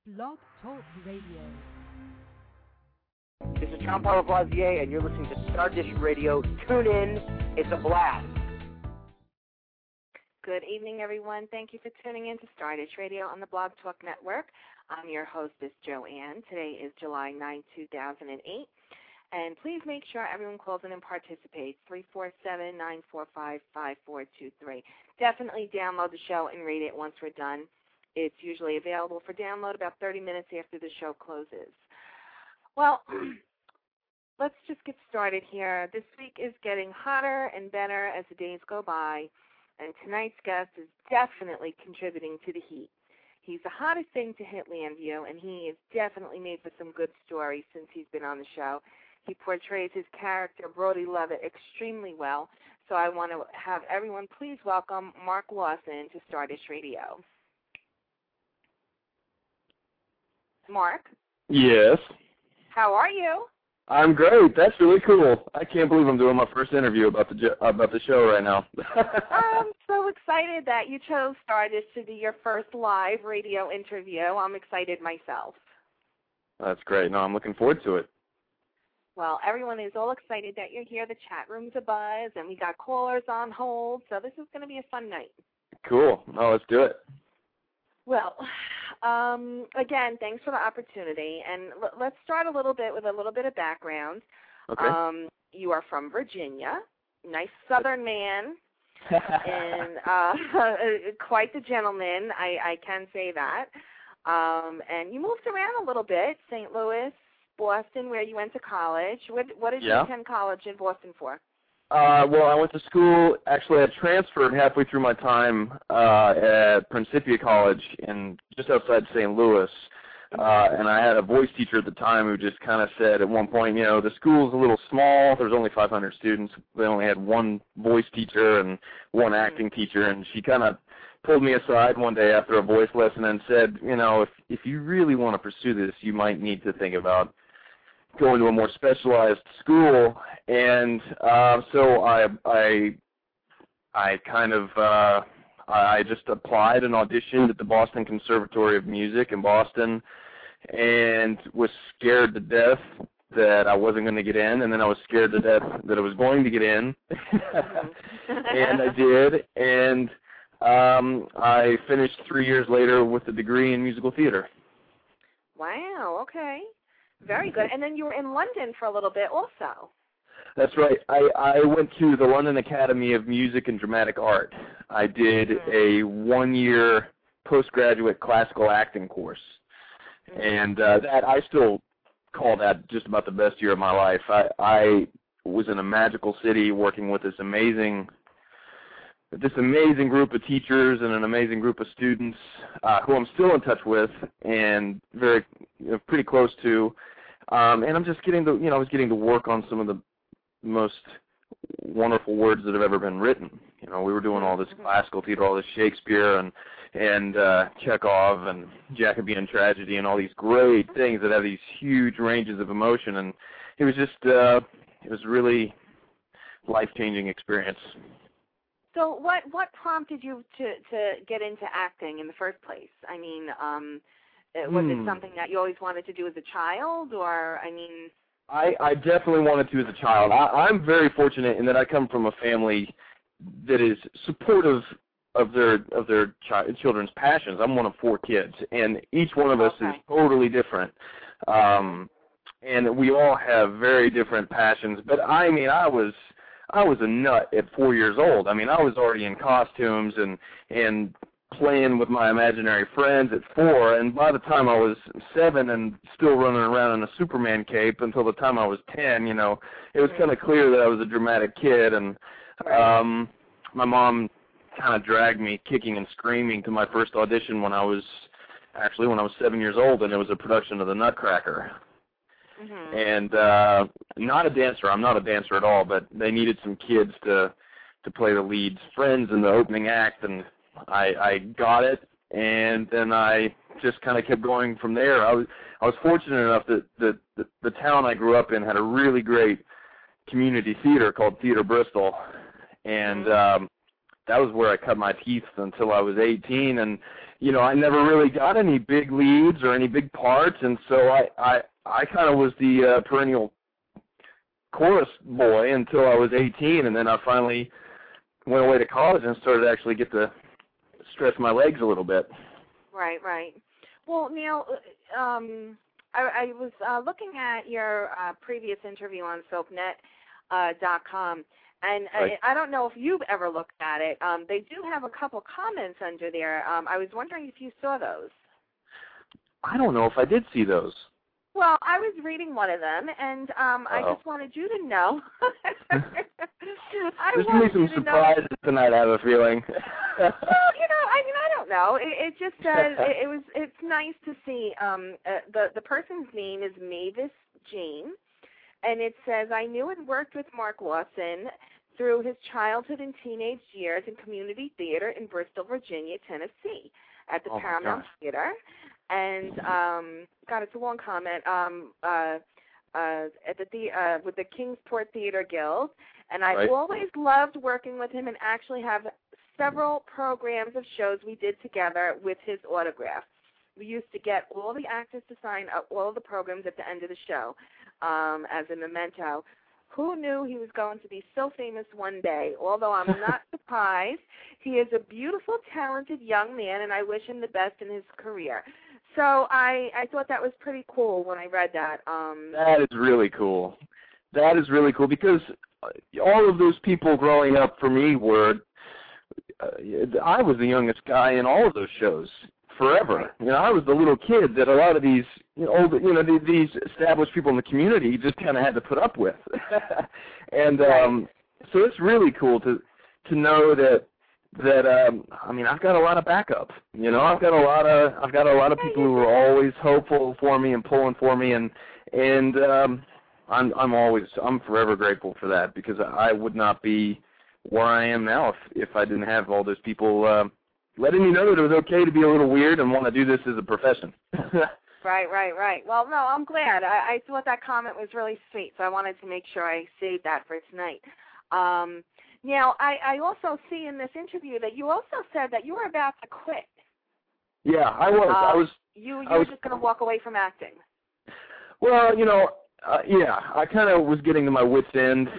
Blog Talk Radio. This is John Paul Lavoisier, and you're listening to Star Dish Radio. Tune in. It's a blast. Good evening, everyone. Thank you for tuning in to Star Dish Radio on the Blog Talk Network. I'm your hostess, Joanne. Today is July 9, 2008. And please make sure everyone calls in and participates, 347-945-5423. Definitely download the show and read it once we're done. It's usually available for download about 30 minutes after the show closes. Well, let's just get started here. This week is getting hotter and better as the days go by, and tonight's guest is definitely contributing to the heat. He's the hottest thing to hit Llanview, and he is definitely made for some good stories since he's been on the show. He portrays his character, Brody Levitt, extremely well, so I want to have everyone please welcome Mark Lawson to Star Dish Radio. Mark? Yes. How are you? I'm great. That's really cool. I can't believe I'm doing my first interview about the show right now. I'm so excited that you chose Star Dish to be your first live radio interview. I'm excited myself. That's great. No, I'm looking forward to it. Well, everyone is all excited that you're here. The chat room's abuzz, and we got callers on hold, so this is going to be a fun night. Cool. Oh, let's do it. Well, again, thanks for the opportunity, and let's start a little bit with a little bit of background. Okay. You are from Virginia, nice Southern man, and quite the gentleman, I can say that. And you moved around a little bit, St. Louis, Boston, where you went to college. What did you attend college in Boston for? Well, I went to school. Actually, I transferred halfway through my time at Principia College just outside St. Louis. And I had a voice teacher at the time who just kind of said at one point, you know, the school's a little small. There's only 500 students. They only had one voice teacher and one acting teacher. And she kind of pulled me aside one day after a voice lesson and said, you know, if you really want to pursue this, you might need to think about going to a more specialized school. And so I just applied and auditioned at the Boston Conservatory of Music in Boston, and was scared to death that I wasn't going to get in, and then I was scared to death that I was going to get in. And I did, and I finished 3 years later with a degree in musical theater. Wow, okay. Very good. And then you were in London for a little bit also. That's right. I went to the London Academy of Music and Dramatic Art. I did a 1-year postgraduate classical acting course. And that I still call that just about the best year of my life. I was in a magical city working with this amazing group of teachers and an amazing group of students who I'm still in touch with and pretty close to. And I'm just I was getting to work on some of the most wonderful words that have ever been written. You know, we were doing all this classical theater, all this Shakespeare and Chekhov and Jacobean tragedy and all these great things that have these huge ranges of emotion. And it was just, it was really life-changing experience. So what prompted you to get into acting in the first place? I mean, was it something that you always wanted to do as a child, or, I mean... I definitely wanted to as a child. I'm very fortunate in that I come from a family that is supportive of their children's passions. I'm one of 4 kids, and each one of us is totally different. And we all have very different passions. But, I mean, I was a nut at 4 years old. I mean, I was already in costumes and playing with my imaginary friends at 4, and by the time I was 7 and still running around in a Superman cape until the time I was 10, you know, it was kind of clear that I was a dramatic kid. And my mom kind of dragged me kicking and screaming to my first audition when I was 7 years old, and it was a production of The Nutcracker. And not a dancer. I'm not a dancer at all, but they needed some kids to play the lead's friends in the opening act, and I got it, and then I just kind of kept going from there. I was fortunate enough that the town I grew up in had a really great community theater called Theater Bristol, and that was where I cut my teeth until I was 18, and I never really got any big leads or any big parts, and so I kind of was the perennial chorus boy until I was 18, and then I finally went away to college and started to actually get to stretch my legs a little bit. Right, right. Well, Neil, I was looking at your previous interview on SoapNet.com, and Right. I don't know if you've ever looked at it. They do have a couple comments under there. I was wondering if you saw those. I don't know if I did see those. Well, I was reading one of them, and I just wanted you to know. There's going to be some surprises tonight, I have a feeling. Well, I don't know. It just says it's nice to see. The person's name is Mavis Jane, and it says, I knew and worked with Mark Lawson through his childhood and teenage years in community theater in Bristol, Virginia, Tennessee, at the Paramount Theater. And God, it's a long comment. At the with the Kingsport Theater Guild, and I always loved working with him, and actually have several programs of shows we did together with his autograph. We used to get all the actors to sign up all the programs at the end of the show as a memento. Who knew he was going to be so famous one day? Although I'm not surprised. He is a beautiful, talented young man, and I wish him the best in his career. So I thought that was pretty cool when I read that. That is really cool. That is really cool, because all of those people growing up for me were, I was the youngest guy in all of those shows forever. I was the little kid that a lot of these these established people in the community just kind of had to put up with. And so it's really cool to know that I've got a lot of backup. I've got a lot of people who are always hopeful for me and pulling for me, and I'm forever grateful for that, because I would not be where I am now if I didn't have all those people letting me know that it was okay to be a little weird and want to do this as a profession. Right. Well, no, I'm glad. I thought that comment was really sweet, so I wanted to make sure I saved that for tonight. Now, I also see in this interview that you also said that you were about to quit. Yeah, I was. You were just going to walk away from acting. Well, I kind of was getting to my wit's end.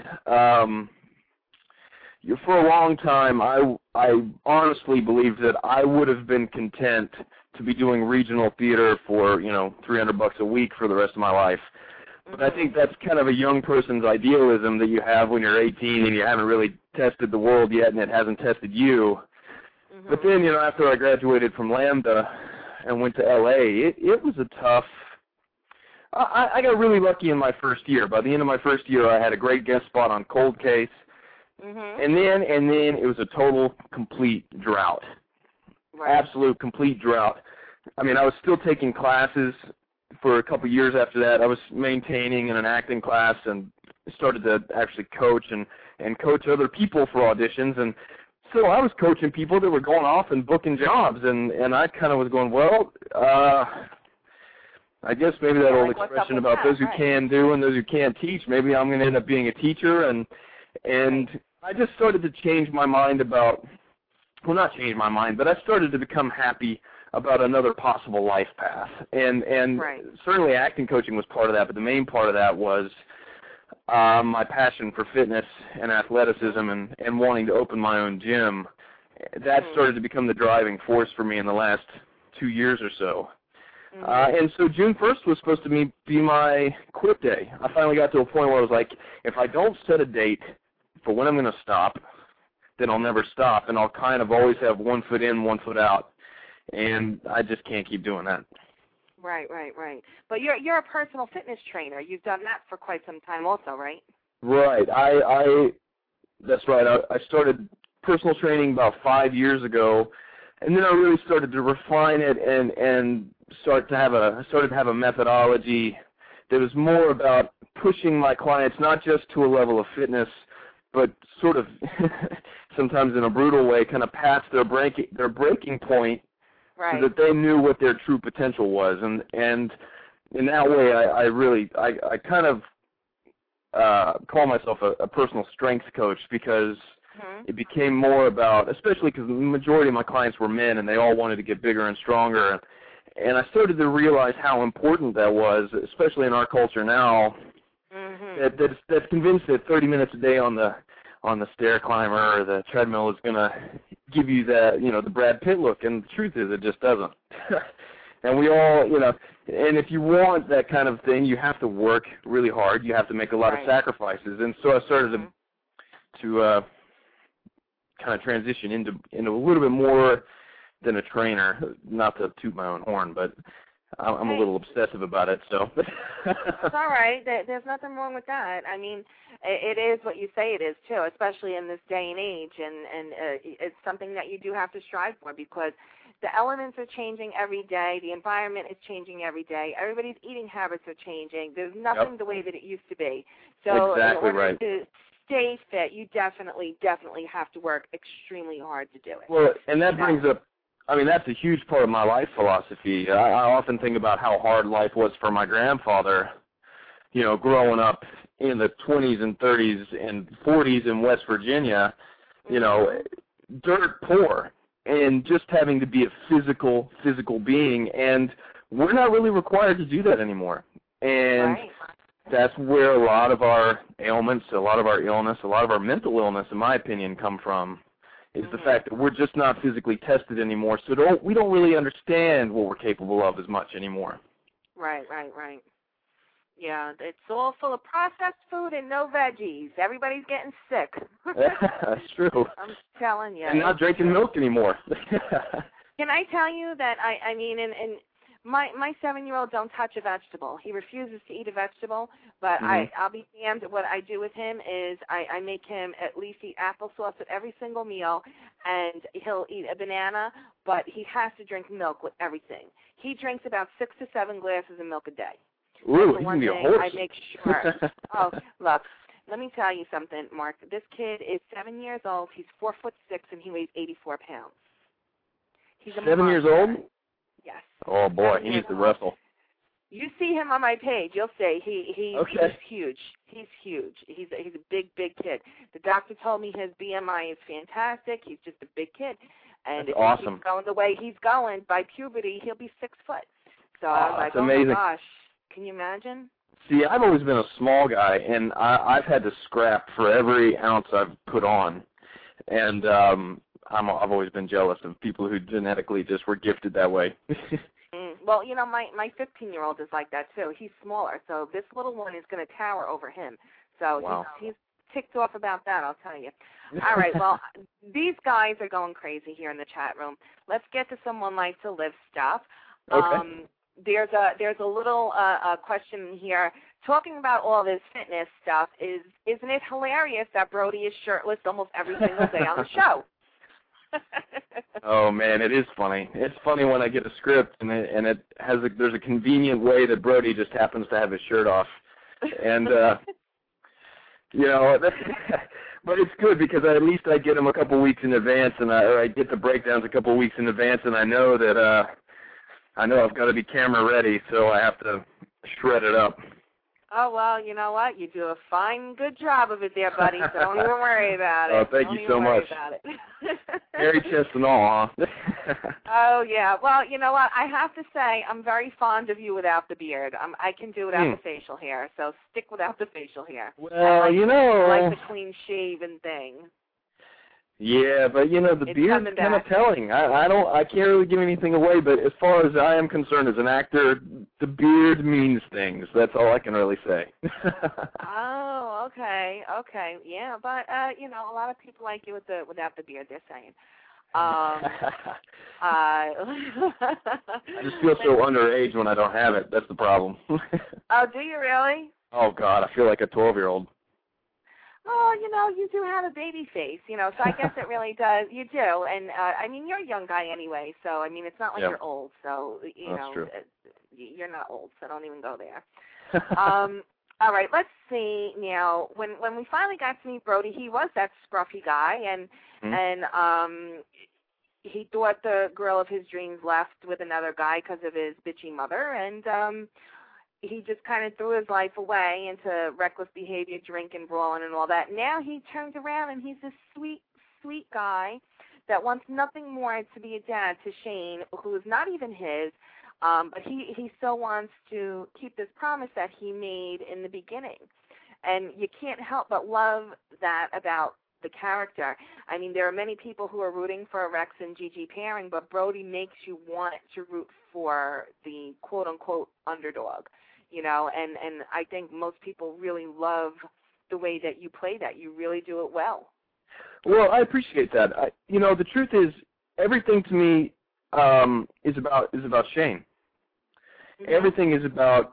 For a long time, I honestly believed that I would have been content to be doing regional theater for, $300 a week for the rest of my life. But I think that's kind of a young person's idealism that you have when you're 18 and you haven't really tested the world yet and it hasn't tested you. Mm-hmm. But then, after I graduated from Lambda and went to L.A., it was a tough... I got really lucky in my first year. By the end of my first year, I had a great guest spot on Cold Case. Mm-hmm. And then it was a total, complete drought. Right. Absolute, complete drought. I was still taking classes for a couple of years after that. I was maintaining in an acting class and started to actually coach and coach other people for auditions. And so I was coaching people that were going off and booking jobs. And I kind of was going, I guess maybe that old expression about those who can do and those who can't teach, maybe I'm going to end up being a teacher. And I just started to change my mind about, not change my mind, but I started to become happy about another possible life path. And certainly acting coaching was part of that, but the main part of that was my passion for fitness and athleticism and wanting to open my own gym. That started to become the driving force for me in the last 2 years or so. And so June 1st was supposed to be my quit day. I finally got to a point where I was like, if I don't set a date for when I'm going to stop, then I'll never stop, and I'll kind of always have 1 foot in, 1 foot out, and I just can't keep doing that. Right. But you're a personal fitness trainer. You've done that for quite some time also, right? Right. That's right. I started personal training about 5 years ago, and then I really started to refine it and started to have a methodology that was more about pushing my clients not just to a level of fitness, but sort of sometimes in a brutal way, kind of past their breaking point, so that they knew what their true potential was. And in that way, I kind of call myself a personal strength coach, because it became more about, especially because the majority of my clients were men, and they all wanted to get bigger and stronger. And I started to realize how important that was, especially in our culture now. That's convinced that 30 minutes a day on the stair climber or the treadmill is going to give you that, the Brad Pitt look, and the truth is it just doesn't. And we all, and if you want that kind of thing, you have to work really hard. You have to make a lot of sacrifices. And so I started to kind of transition into a little bit more than a trainer, not to toot my own horn, but I'm a little obsessive about it. So it's all right. There's nothing wrong with that. I mean, it is what you say it is too, especially in this day and age, and it's something that you do have to strive for, because the elements are changing every day. The environment is changing every day. Everybody's eating habits are changing. There's nothing the way that it used to be. So exactly in order to stay fit, you definitely have to work extremely hard to do it. Well, and that brings up, that's a huge part of my life philosophy. I often think about how hard life was for my grandfather, growing up in the 20s and 30s and 40s in West Virginia, dirt poor, and just having to be a physical being. And we're not really required to do that anymore. And that's where a lot of our ailments, a lot of our illness, a lot of our mental illness, in my opinion, come from, is the fact that we're just not physically tested anymore, so we don't really understand what we're capable of as much anymore. Right. Yeah, it's all full of processed food and no veggies. Everybody's getting sick. That's true. I'm telling you. And not drinking milk anymore. Can I tell you that, and my 7-year-old don't touch a vegetable. He refuses to eat a vegetable, but I'll be damned. What I do with him is I make him at least eat applesauce at every single meal, and he'll eat a banana, but he has to drink milk with everything. He drinks about 6 to 7 glasses of milk a day. Ooh, he can be a horse. I make sure. Oh, look, let me tell you something, Mark. This kid is 7 years old. He's 4'6", and he weighs 84 pounds. He's a 7 years old? Yes. Oh boy, he needs to wrestle. You see him on my page, you'll see he's huge. He's huge. He's a big kid. The doctor told me his BMI is fantastic. He's just a big kid, and That's if awesome. he keeps going the way he's going, by puberty he'll be 6 foot. So I was like, amazing. my gosh, can you imagine? See, I've always been a small guy, and I've had to scrap for every ounce I've put on, and I've always been jealous of people who genetically just were gifted that way. Well, my 15-year-old is like that too. He's smaller, so this little one is going to tower over him. So he's ticked off about that, I'll tell you. All right, well, these guys are going crazy here in the chat room. Let's get to some One Life to Live stuff. Okay. There's a little question here. Talking about all this fitness stuff, isn't it hilarious that Brody is shirtless almost every single day on the show? Oh man, it is funny. It's funny when I get a script and it has there's a convenient way that Brody just happens to have his shirt off, and but it's good because at least I get them a couple weeks in advance, and I get the breakdowns a couple weeks in advance, and I know that I've got to be camera ready, so I have to shred it up. Oh, well, you know what? You do a fine, good job of it there, buddy, so don't even worry about it. Oh, thank you so much. Hairy chest and all, huh? Oh, yeah. Well, you know what? I have to say I'm very fond of you without the beard. I can do without the facial hair, so stick without the facial hair. Well, I like the clean shaven thing. Yeah, but the beard's kind of telling. I can't really give anything away, but as far as I am concerned as an actor, the beard means things. That's all I can really say. Oh, okay. Yeah, but a lot of people like you without the beard, they're saying. I just feel so underage when I don't have it. That's the problem. Oh, do you really? Oh God, I feel like a 12-year-old. Oh, you do have a baby face, so I guess it really does. You do, and you're a young guy anyway, so it's not like you're old, so That's true. You're not old, so don't even go there. All right, let's see now. When we finally got to meet Brody, he was that scruffy guy, and he thought the girl of his dreams left with another guy because of his bitchy mother, and he just kind of threw his life away into reckless behavior, drinking, brawling, and all that. Now he turns around and he's this sweet, sweet guy that wants nothing more to be a dad to Shane, who is not even his, but he still wants to keep this promise that he made in the beginning. And you can't help but love that about the character. I mean, there are many people who are rooting for Rex and Gigi pairing, but Brody makes you want to root for the quote-unquote underdog, you know, and I think most people really love the way that you play that. You really do it well. Well, I appreciate that. You know, the truth is, everything to me is about Shane. Mm-hmm. Everything is about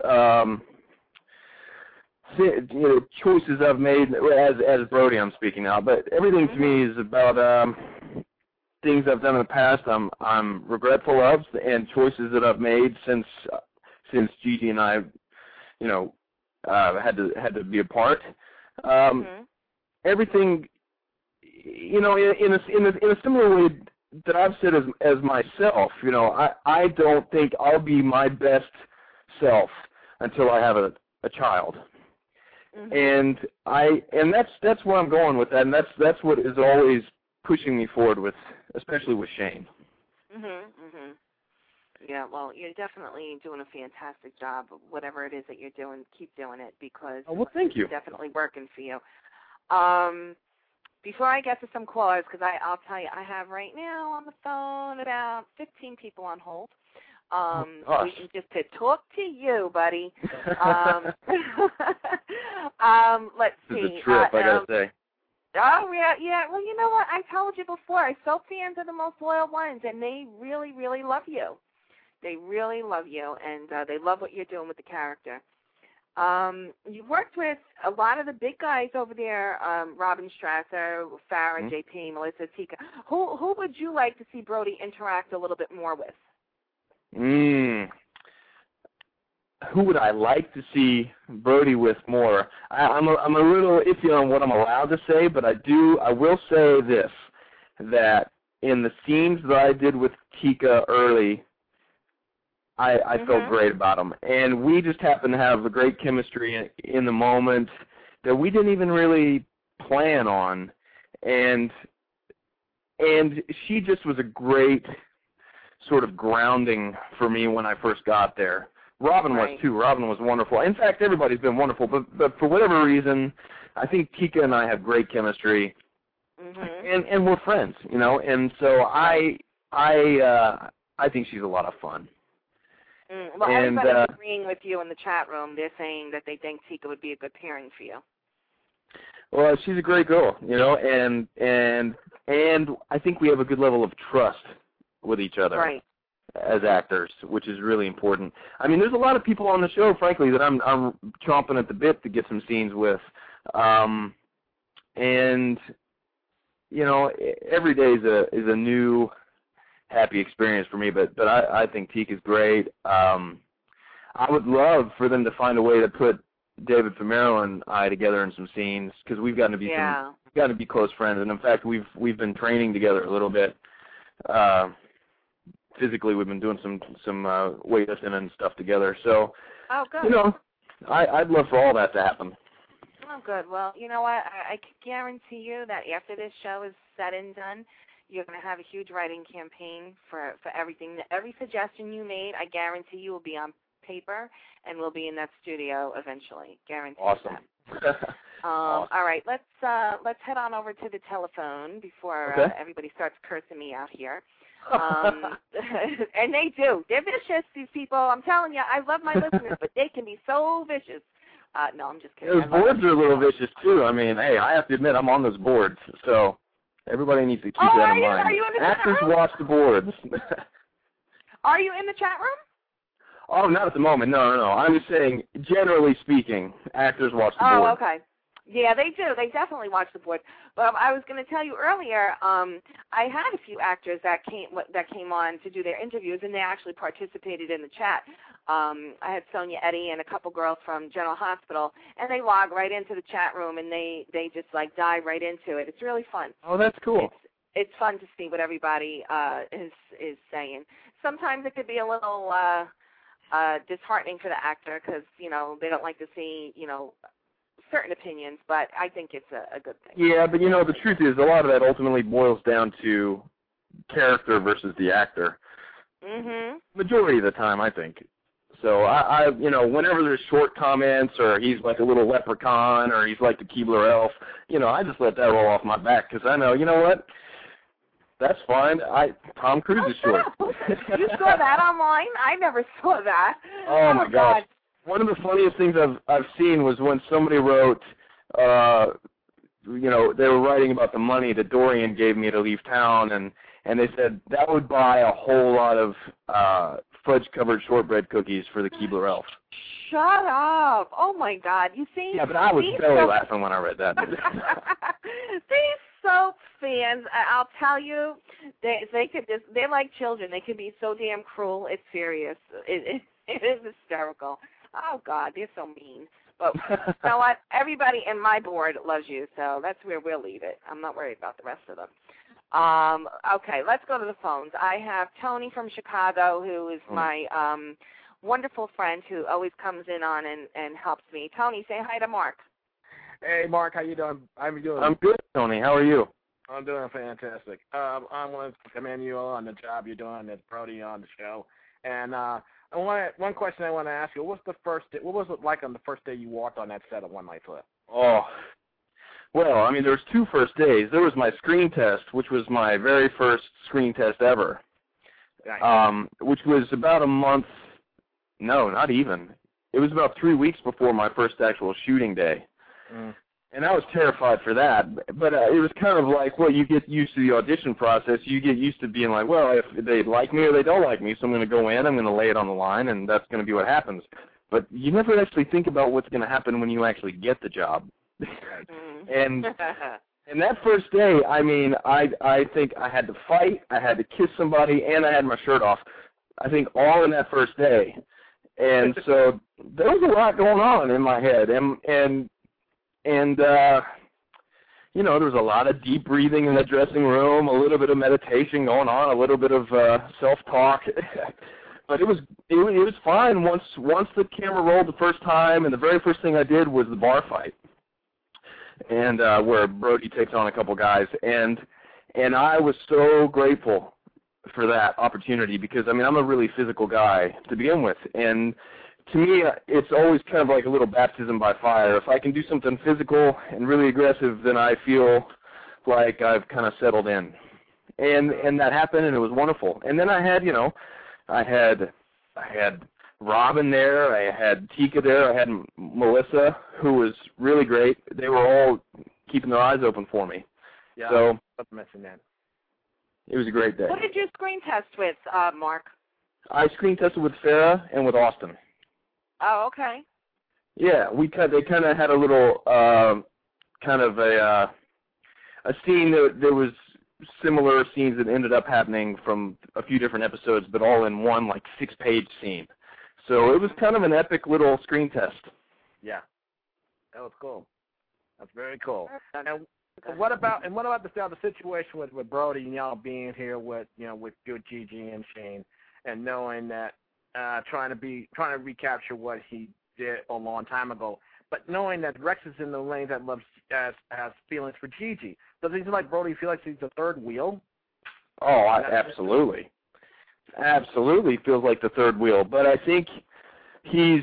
choices I've made as Brody. I'm speaking now, but everything to me is about things I've done in the past. I'm regretful of, and choices that I've made since Gigi and I, you know, had to be apart. Everything, you know, in a similar way that I've said as myself. You know, I don't think I'll be my best self until I have a child. And that's where I'm going with that, and that's what is always pushing me forward with, especially with Shane. Yeah, well, you're definitely doing a fantastic job. Whatever it is that you're doing, keep doing it, because thank you. It's definitely working for you. Before I get to some callers, because I'll tell you, I have right now on the phone about 15 people on hold. We can just to talk to you, buddy. Let's see. This is a trip, I gotta say. Oh, yeah. Well, you know what? I told you before, soap fans are the most loyal ones, and they really, really love you. They really love you, and they love what you're doing with the character. You've worked with a lot of the big guys over there, Robin Strasser, Farrah, JP, Melissa, Tika. Who would you like to see Brody interact a little bit more with? Who would I like to see Brody with more? I'm a little iffy on what I'm allowed to say, but I will say this, that in the scenes that I did with Tika early, I felt great about them. And we just happened to have a great chemistry in the moment that we didn't even really plan on. And she just was a great sort of grounding for me when I first got there. Robin was too. Robin was wonderful. In fact, everybody's been wonderful, but for whatever reason, I think Tika and I have great chemistry, and we're friends, you know. And so I think she's a lot of fun. Well, everybody's agreeing with you in the chat room. They're saying that they think Tika would be a good pairing for you. Well, she's a great girl, you know, and I think we have a good level of trust with each other as actors, which is really important. I mean, there's a lot of people on the show, frankly, that I'm chomping at the bit to get some scenes with, and you know, every day is a new happy experience for me. But I think Tika's great. I would love for them to find a way to put David Famero and I together in some scenes, because we've gotten to be we've gotten to be close friends, and in fact we've been training together a little bit. Physically, we've been doing some weightlifting and stuff together. So, you know, I'd love for all that to happen. Oh, good. Well, you know what? I can guarantee you that after this show is said and done, you're going to have a huge writing campaign for everything. Every suggestion you made, I guarantee you will be on paper and will be in that studio eventually. Guarantee Awesome. that. All right, let's head on over to the telephone before everybody starts cursing me out here. And they do. They're vicious, these people. I'm telling you, I love my listeners, but they can be so vicious. No, I'm just kidding. Those boards are a little vicious, too. I mean, hey, I have to admit, I'm on those boards, so everybody needs to keep that in mind. Are you in the Actors chat room? watch the boards. Are you in the chat room? Oh, not at the moment. No. I'm just saying, generally speaking, actors watch the board. Oh, okay. Yeah, they do. They definitely watch the board. But I was going to tell you earlier, I had a few actors that came on to do their interviews, and they actually participated in the chat. I had Sonia Eddy and a couple girls from General Hospital, and they log right into the chat room, and they just like dive right into it. It's really fun. Oh, that's cool. It's fun to see what everybody is saying. Sometimes it could be a little disheartening for the actor because, you know, they don't like to see, you know, certain opinions, but I think it's a good thing. Yeah, but the truth is, a lot of that ultimately boils down to character versus the actor. Mhm. Majority of the time, I think. So I whenever there's short comments, or he's like a little leprechaun, or he's like the Keebler elf, I just let that roll off my back, because I know, what? That's fine. Tom Cruise is short. You saw that online? I never saw that. Oh my gosh. One of the funniest things I've seen was when somebody wrote, they were writing about the money that Dorian gave me to leave town, and they said that would buy a whole lot of fudge-covered shortbread cookies for the Keebler elf. Shut up. Oh, my God. You see? Yeah, but I was belly laughing when I read that. These soap fans, I'll tell you, they could just, they're like children. They can be so damn cruel. It's serious. It is hysterical. Oh, God, they're so mean. But you know what? Everybody in my board loves you, so that's where we'll leave it. I'm not worried about the rest of them. Okay, let's go to the phones. I have Tony from Chicago, who is my wonderful friend who always comes in on and helps me. Tony, say hi to Mark. Hey, Mark, how you doing? How you doing? I'm good, Tony. How are you? I'm doing fantastic. I want to commend you on the job you're doing at Brody on the show. And one question I want to ask you: what was it like on the first day you walked on that set of One Night Flip? Oh. Well, I mean, there was 2 first days. There was my screen test, which was my very first screen test ever, which was about a month. No, not even. It was about 3 weeks before my first actual shooting day. And I was terrified for that. But it was kind of like, well, you get used to the audition process. You get used to being like, well, if they like me or they don't like me, so I'm going to go in, I'm going to lay it on the line, and that's going to be what happens. But you never actually think about what's going to happen when you actually get the job. And that first day, I mean, I think I had to fight, I had to kiss somebody, and I had my shirt off. I think all in that first day. And so there was a lot going on in my head, and there was a lot of deep breathing in the dressing room, a little bit of meditation going on, a little bit of self-talk. But it was fine once the camera rolled the first time, and the very first thing I did was the bar fight, and where Brody takes on a couple guys, and I was so grateful for that opportunity, because I mean, I'm a really physical guy to begin with, and to me it's always kind of like a little baptism by fire. If I can do something physical and really aggressive, then I feel like I've kind of settled in, and that happened, and it was wonderful. And then I had Robin there, I had Tika there, I had Melissa, who was really great. They were all keeping their eyes open for me. Yeah, so let's mention that. It was a great day. What did you screen test with, Mark? I screen tested with Farrah and with Austin. Oh, okay. Yeah, they kind of had a little kind of a scene that there was similar scenes that ended up happening from a few different episodes, but all in one like 6-page scene. So it was kind of an epic little screen test. Yeah, that was cool. That's very cool. And what about the situation with Brody and y'all being here with good Gigi and Shane, and knowing that trying to recapture what he did a long time ago, but knowing that Rex is in the lane that has feelings for Gigi. Does he feel like Brody feel like he's the third wheel? Oh, absolutely. Absolutely feels like the third wheel. But I think he's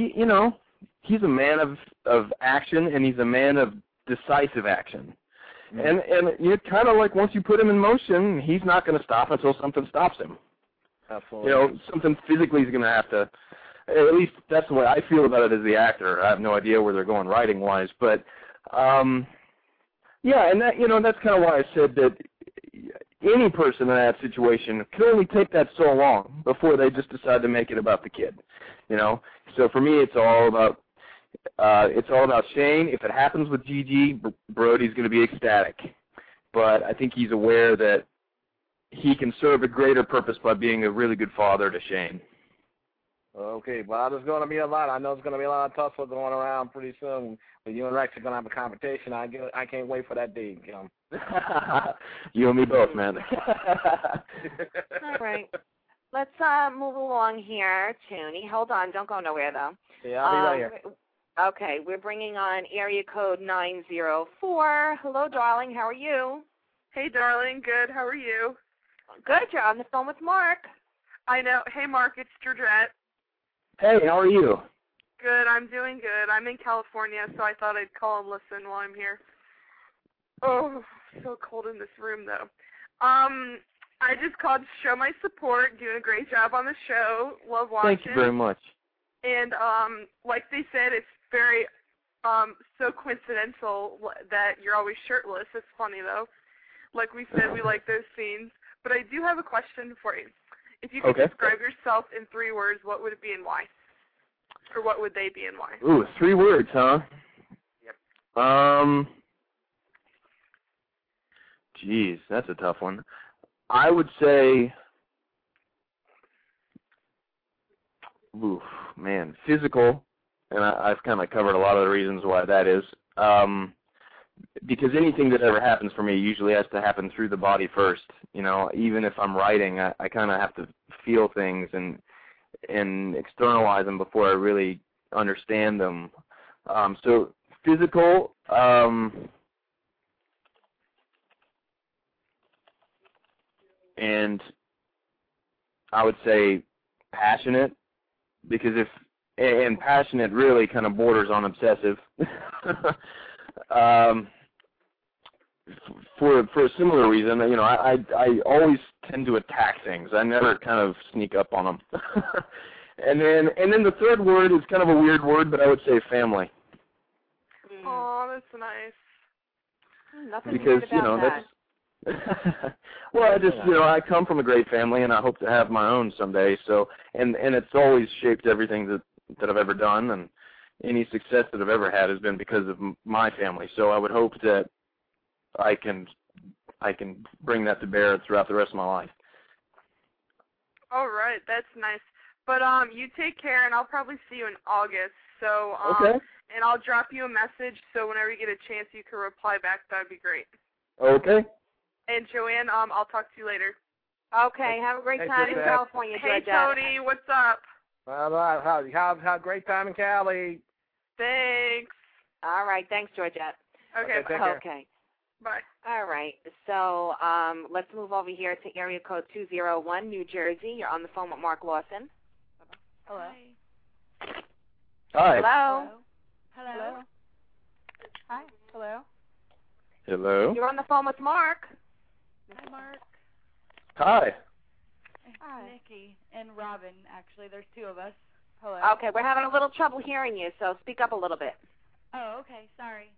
a man of action, and he's a man of decisive action. Mm-hmm. And you're kind of like, once you put him in motion, he's not going to stop until something stops him. Absolutely. Something physically is going to have to. At least that's the way I feel about it as the actor. I have no idea where they're going writing-wise, but yeah, and that's kind of why I said that any person in that situation can only take that so long before they just decide to make it about the kid. So for me, it's all about Shane. If it happens with Gigi, Brody's going to be ecstatic, but I think he's aware that he can serve a greater purpose by being a really good father to Shane. Okay, well, there's going to be a lot. I know there's going to be a lot of tussle going around pretty soon. But you and Rex are going to have a competition. I can't wait for that day. You and me both, man. All right. Let's move along here, Tony. Hold on. Don't go nowhere, though. Yeah, I'll be right here. Okay, we're bringing on area code 904. Hello, darling. How are you? Hey, darling. Good. How are you? Good. You're on the phone with Mark. I know. Hey, Mark. It's Georgette. Hey, how are you? Good. I'm doing good. I'm in California, so I thought I'd call and listen while I'm here. Oh, so cold in this room, though. I just called to show my support. Doing a great job on the show. Love watching. Thank you very much. And like they said, it's very so coincidental that you're always shirtless. It's funny, though. Like we said, we like those scenes. But I do have a question for you. If you could describe yourself in 3 words, what would it be and why? Or what would they be and why? Ooh, 3 words, huh? Yep. Geez, that's a tough one. I would say, oof, man, physical, and I've kind of covered a lot of the reasons why that is. Because anything that ever happens for me usually has to happen through the body first. You know, even if I'm writing, I kind of have to feel things and externalize them before I really understand them. So physical, and I would say passionate, because and passionate really kind of borders on obsessive. For a similar reason, you know, I always tend to attack things. I never kind of sneak up on them. and then the 3rd word is kind of a weird word, but I would say family. Oh, that's nice. Nothing because weird about you know that. that's well, I just I come from a great family, and I hope to have my own someday. So and it's always shaped everything that I've ever done, and any success that I've ever had has been because of my family. So I would hope that I can bring that to bear throughout the rest of my life. All right, that's nice. But you take care, and I'll probably see you in August. So Okay. And I'll drop you a message. So whenever you get a chance, you can reply back. That'd be great. Okay. And Joanne, I'll talk to you later. Okay, have a great time in Georgette. California, Hey, Georgette. Tony, what's up? Well, have a great time in Cali. Thanks. All right, thanks, Georgette. Okay, Take bye. care. Okay. Bye. All right, so let's move over here to area code 201, New Jersey. You're on the phone with Mark Lawson. Hello. Hi. Hello. Hello. Hi. Hello. Hello. You're on the phone with Mark. Hi, Mark. Hi. Hi. Nikki and Robin, actually. There's 2 of us. Hello. Okay, we're having a little trouble hearing you, so speak up a little bit. Oh, okay. Sorry.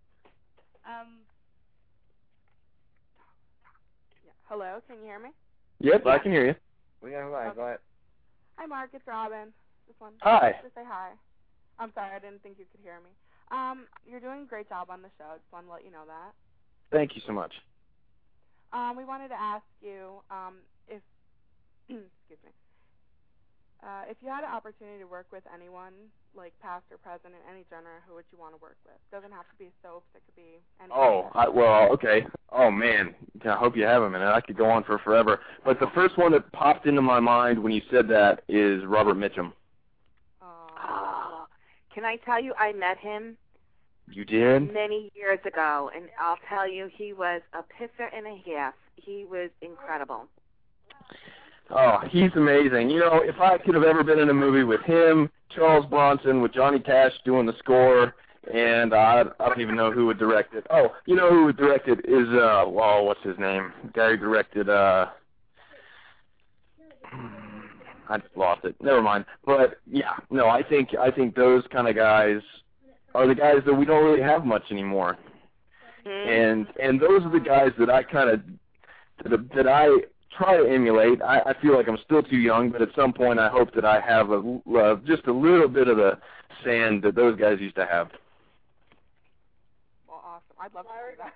Hello. Can you hear me? Yep, I can hear you. Yeah, right. Go ahead. Hi, Mark. It's Robin. Just wanted Hi. to say hi. I'm sorry. I didn't think you could hear me. You're doing a great job on the show. Just wanted to let you know that. Thank you so much. We wanted to ask you if, excuse me, if you had an opportunity to work with anyone, like past or present in any genre, who would you want to work with? Doesn't have to be soaps. It could be anything. Okay. Oh, man. I hope you have a minute. I could go on for forever. But the first one that popped into my mind when you said that is Robert Mitchum. Oh, can I tell you, I met him You did? many years ago, and I'll tell you, he was a pisser and a half. He was incredible. Oh, he's amazing. You know, if I could have ever been in a movie with him, Charles Bronson, with Johnny Cash doing the score, and I don't even know who would direct it. Oh, you know who would direct it is, what's his name? The guy who directed, I just lost it. Never mind. But, yeah, no, I think those kind of guys are the guys that we don't really have much anymore. And those are the guys that I kind of, that I try to emulate. I feel like I'm still too young, but at some point I hope that I have just a little bit of the sand that those guys used to have. Well, awesome. I'd love to see that.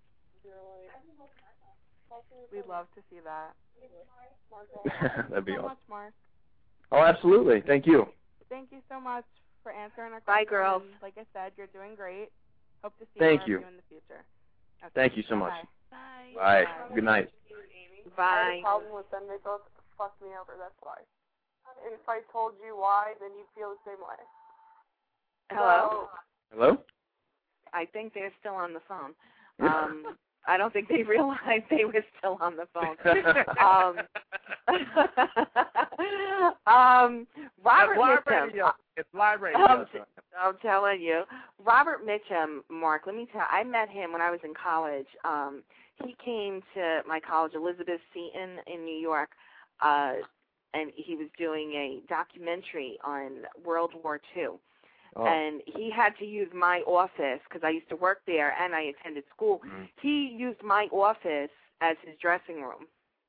We'd love to see that. That'd be so awesome. much, Mark. Oh, absolutely. Thank you. Thank you so much for answering our Bye, questions. girls. Like I said, you're doing great. Hope to see Thank more you. of you in the future. Okay. Thank you so much. Bye. Bye. Good night. I had Bye. a problem with them. They both fucked me over. That's why. And if I told you why, then you'd feel the same way. Hello? Hello? I think they're still on the phone. I don't think they realized they were still on the phone. Robert Mitchum. It's live radio. I'm telling you. Robert Mitchum, Mark, let me tell you, I met him when I was in college. He came to my college, Elizabeth Seton in New York, and he was doing a documentary on World War II. Oh. And he had to use my office because I used to work there and I attended school. Mm-hmm. He used my office as his dressing room.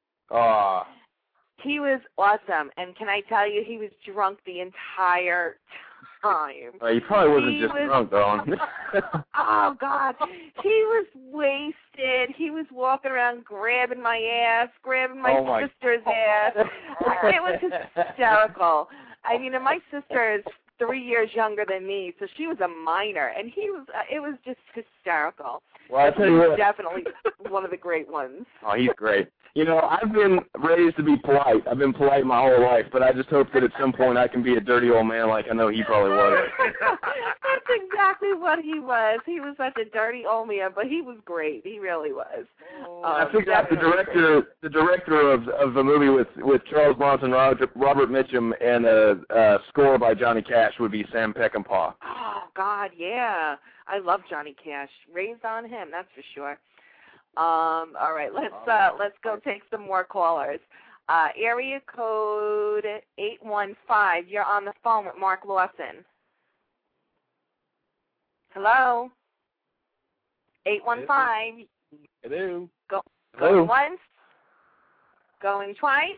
He was awesome. And can I tell you, he was drunk the entire time. He probably wasn't drunk, though. Oh, God. He was wasted. He was walking around grabbing my ass, grabbing my sister's ass. It was hysterical. I mean, and my sister is 3 years younger than me, so she was a minor, and it was just hysterical. Well, I tell you what, definitely one of the great ones. Oh, he's great. You know, I've been raised to be polite. I've been polite my whole life, but I just hope that at some point I can be a dirty old man like I know he probably was. That's exactly what he was. He was such a dirty old man, but he was great. He really was. I figured out the director of the movie with Charles Bronson, Robert Mitchum, and a score by Johnny Cash would be Sam Peckinpah. Oh God, yeah. I love Johnny Cash. Raised on him, that's for sure. All right, let's go take some more callers. Area code 815. You're on the phone with Mark Lawson. Hello. 815. Hello. Going once. Going twice.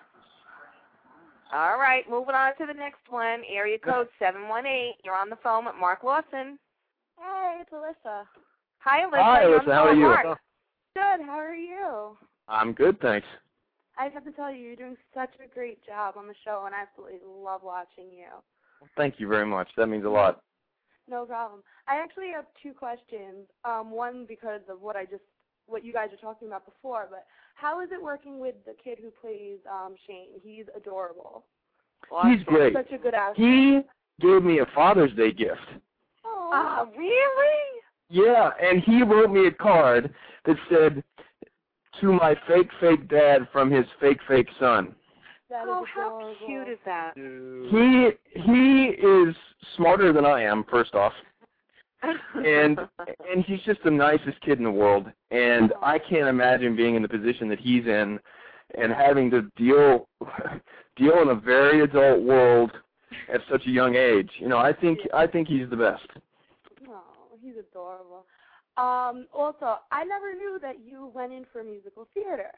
All right, moving on to the next one. Area code 718. You're on the phone with Mark Lawson. Hey, it's Alyssa. Hi, Alyssa. Hi, Alyssa. How are you? Mark. Good. How are you? I'm good, thanks. I just have to tell you, you're doing such a great job on the show, and I absolutely love watching you. Thank you very much. That means a lot. No problem. I actually have two questions. One because of what you guys were talking about before, but how is it working with the kid who plays Shane? He's adorable. He's great. Such a good actor. He gave me a Father's Day gift. Oh, really? Yeah, and he wrote me a card that said, "To my fake dad from his fake son." Oh, how cute is that? He is smarter than I am, first off, and he's just the nicest kid in the world. And I can't imagine being in the position that he's in, and having to deal in a very adult world at such a young age. You know, I think he's the best. He's adorable. Also, I never knew that you went in for musical theater.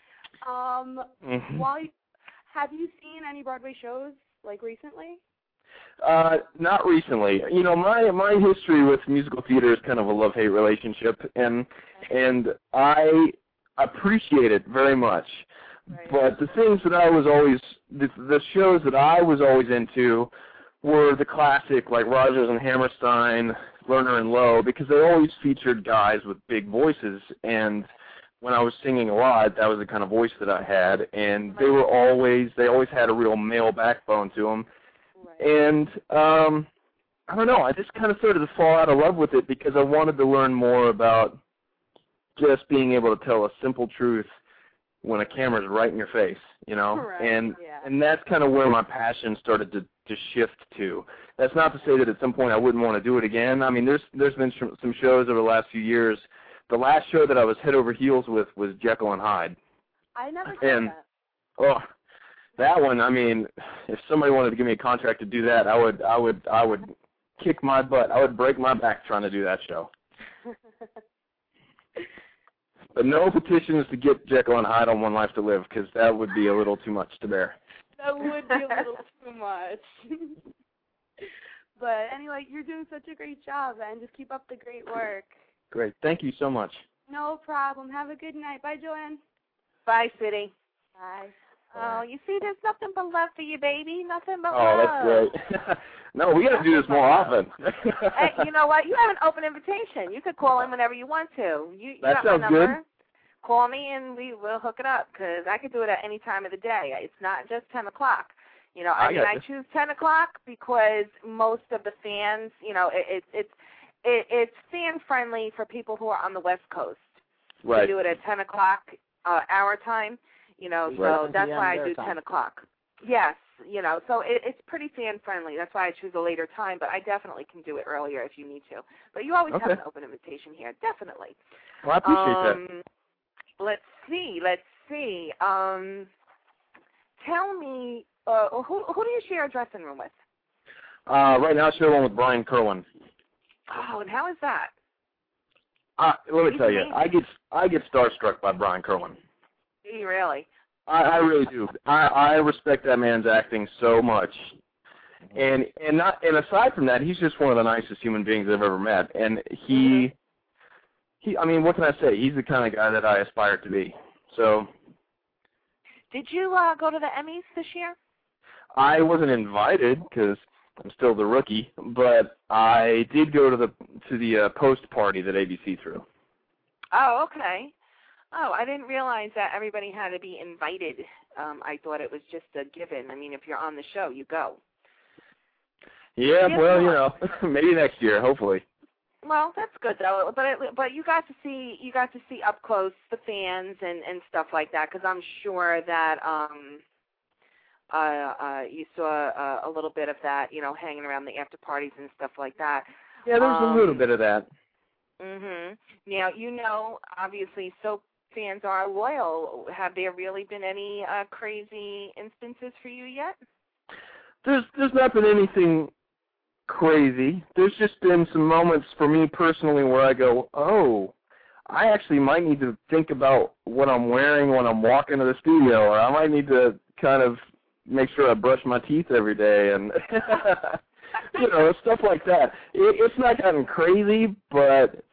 Have you seen any Broadway shows, like, recently? Not recently. You know, my history with musical theater is kind of a love-hate relationship, and I appreciate it very much. Right. But the things that I was always, the shows that I was always into were the classic, like Rodgers and Hammerstein, Lerner and Loewe, because they always featured guys with big voices, and when I was singing a lot, that was the kind of voice that I had, and they always had a real male backbone to them. Right. And I don't know, I just kind of started to fall out of love with it because I wanted to learn more about just being able to tell a simple truth when a camera's right in your face, you know? Right. And that's kind of where my passion started to shift to. That's not to say that at some point I wouldn't want to do it again. I mean, there's been some shows over the last few years. The last show that I was head over heels with was Jekyll and Hyde. I never saw that. Oh, that one, I mean, if somebody wanted to give me a contract to do that, I would kick my butt. I would break my back trying to do that show. But no petitions to get Jekyll and Hyde on One Life to Live, because that would be a little too much to bear. That would be a little too much. But anyway, you're doing such a great job, and just keep up the great work. Great. Thank you so much. No problem. Have a good night. Bye, Joanne. Bye, City. Bye. Oh, you see, there's nothing but love for you, baby. Nothing but love. Oh, that's great. No, we got to do this more often. Hey, you know what? You have an open invitation. You could call in whenever you want to. You that got sounds my number. Good. Call me and we will hook it up, because I could do it at any time of the day. It's not just 10 o'clock. You know, I choose 10 o'clock because most of the fans, you know, it's fan friendly for people who are on the West Coast. Right. To do it at 10 o'clock our time, you know, so that's why I do 10 o'clock. Yes, you know, so it's pretty fan friendly. That's why I choose a later time, but I definitely can do it earlier if you need to. But you always have an open invitation here, definitely. Well, I appreciate that. Let's see. Tell me, who do you share a dressing room with? Right now I share one with Brian Kerwin. Oh, and how is that? Let me tell you, I get starstruck by Brian Kerwin. Really? I really do. I respect that man's acting so much, and aside from that, he's just one of the nicest human beings I've ever met. And he I mean, what can I say? He's the kind of guy that I aspire to be. So. Did you go to the Emmys this year? I wasn't invited because I'm still the rookie, but I did go to the post party that ABC threw. Oh, okay. Oh, I didn't realize that everybody had to be invited. I thought it was just a given. I mean, if you're on the show, you go. Yeah, well, you know, maybe next year, hopefully. Well, that's good though. But you got to see up close the fans and stuff like that, because I'm sure that you saw a little bit of that, you know, hanging around the after parties and stuff like that. Yeah, there's a little bit of that. Mhm. Now, you know, obviously, soap fans are loyal. Have there really been any crazy instances for you yet? There's not been anything crazy. There's just been some moments for me personally where I go, oh, I actually might need to think about what I'm wearing when I'm walking to the studio, or I might need to kind of make sure I brush my teeth every day, and you know, stuff like that. It's not gotten crazy, but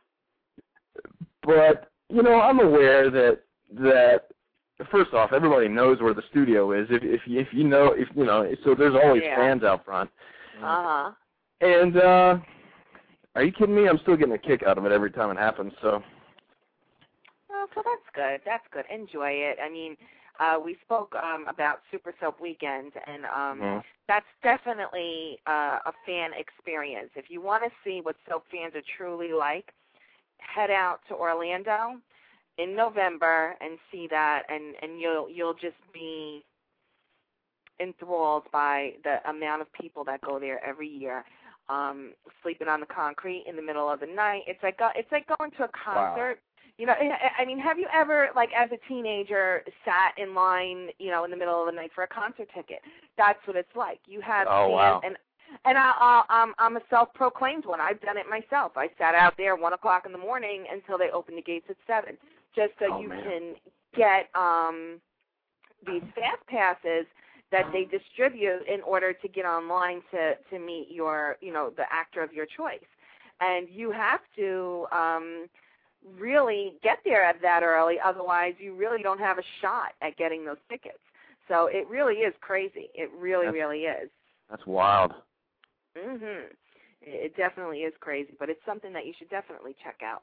you know, I'm aware that first off, everybody knows where the studio is. If you know, so there's always fans out front. Uh-huh. And are you kidding me? I'm still getting a kick out of it every time it happens. So. Oh, so that's good. That's good. Enjoy it. I mean, we spoke about Super Soap Weekend, and that's definitely a fan experience. If you want to see what soap fans are truly like, head out to Orlando in November and see that, and you'll just be enthralled by the amount of people that go there every year. Sleeping on the concrete in the middle of the night. It's like going to a concert. Wow. You know, I mean, have you ever, like, as a teenager, sat in line, you know, in the middle of the night for a concert ticket? That's what it's like. You have fans, wow. And I'm a self-proclaimed one. I've done it myself. I sat out there 1 o'clock in the morning until they opened the gates at 7, just so you can get these fast passes that they distribute in order to get online to meet your, you know, the actor of your choice. And you have to really get there at that early, otherwise you really don't have a shot at getting those tickets. So it really is crazy. It really is. That's wild. Mhm. It definitely is crazy, but it's something that you should definitely check out.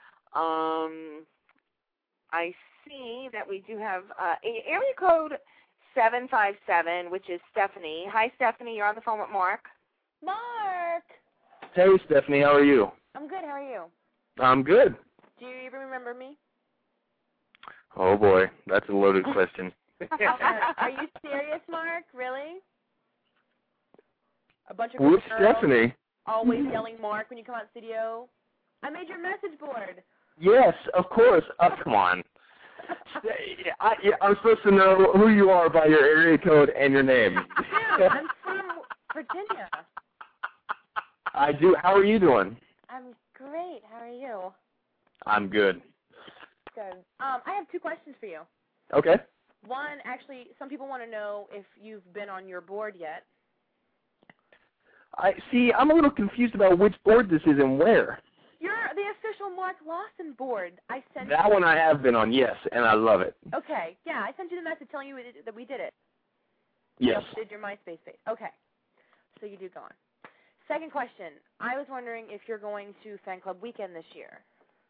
I see that we do have area code 757, which is Stephanie. Hi, Stephanie. You're on the phone with Mark. Mark! Hey, Stephanie. How are you? I'm good. How are you? I'm good. Do you even remember me? Oh, boy. That's a loaded question. Are you serious, Mark? Really? A bunch of Which girls Stephanie? always yelling Mark when you come out studio. I made your message board. Yes, of course. Come on. I'm supposed to know who you are by your area code and your name. Dude, I'm from Virginia. I do. How are you doing? I'm great. How are you? I'm good. Good. I have 2 questions for you. Okay. One, actually, some people want to know if you've been on your board yet. I'm a little confused about which board this is and where. You're the official Mark Lawson board. I sent that one I have been on, yes, and I love it. Okay, yeah, I sent you the message telling you that we did it. Yes. You did your MySpace page. Okay, so you do go on. Second question, I was wondering if you're going to Fan Club Weekend this year.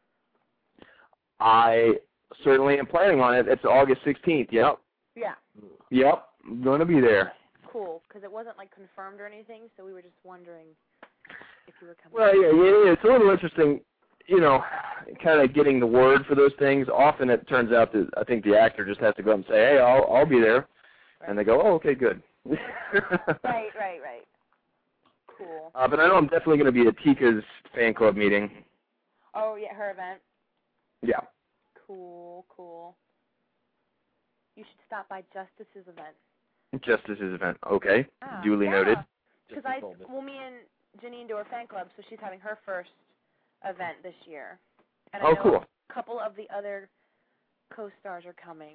I certainly am planning on it. It's August 16th, yep. Yeah. Yep, I'm going to be there. cool because it wasn't like confirmed or anything, so we were just wondering if you were coming. Well, yeah, it's a little interesting, you know, kind of getting the word for those things. Often it turns out that I think the actor just has to go up and say, hey, I'll be there. Right. And they go, oh, okay, good. Right. Cool. But I know I'm definitely going to be at Tika's fan club meeting. Oh, yeah, her event. Yeah. Cool. You should stop by Justice's event. Justice's event, okay. Duly noted. Because me and Janine do our fan club, so she's having her first event this year. And I know cool. A couple of the other co-stars are coming.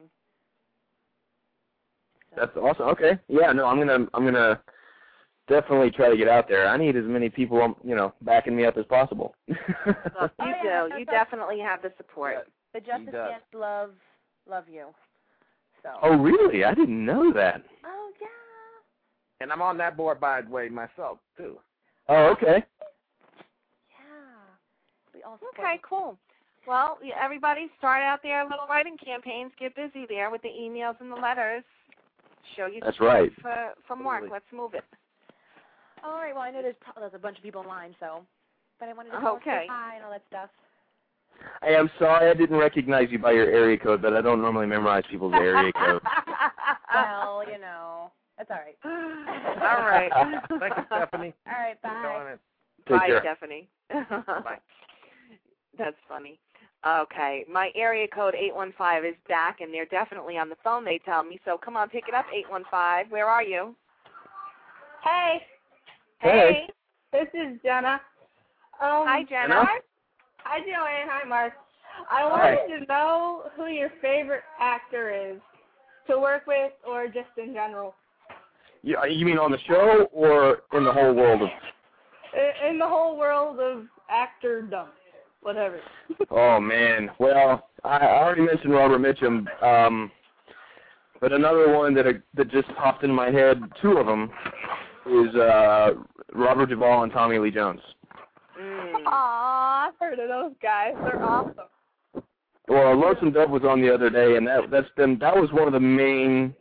So. That's awesome. Okay. Yeah, no, I'm gonna definitely try to get out there. I need as many people, you know, backing me up as possible. Well, you definitely have the support. The Justice fans love you. So. Oh, really? I didn't know that. Oh, yeah. And I'm on that board, by the way, myself, too. Oh, okay. Yeah. We all okay, cool. Well, everybody start out their little writing campaigns. Get busy there with the emails and the letters. Show you That's right. For Mark. Let's move it. All right. Well, I know there's a bunch of people in line, so. But I wanted to say hi and all that stuff. Hey, I'm sorry I didn't recognize you by your area code, but I don't normally memorize people's area code. Well, you know, that's all right. All right. Thank you, Stephanie. All right, bye. Bye, care. Stephanie. Bye. That's funny. Okay, my area code 815 is back, and they're definitely on the phone, they tell me. So come on, pick it up, 815. Where are you? Hey. Hey. This is Jenna. Hi, Jenna. Hi, Joanne. Hi, Mark. I wanted to know who your favorite actor is to work with or just in general. You mean on the show or in the whole world of... In the whole world of actordom, whatever. Oh, man. Well, I already mentioned Robert Mitchum, but another one that just popped in my head, two of them, is Robert Duvall and Tommy Lee Jones. Aw, I've heard of those guys. They're awesome. Well, Lonesome Dove was on the other day, and that was one of the main...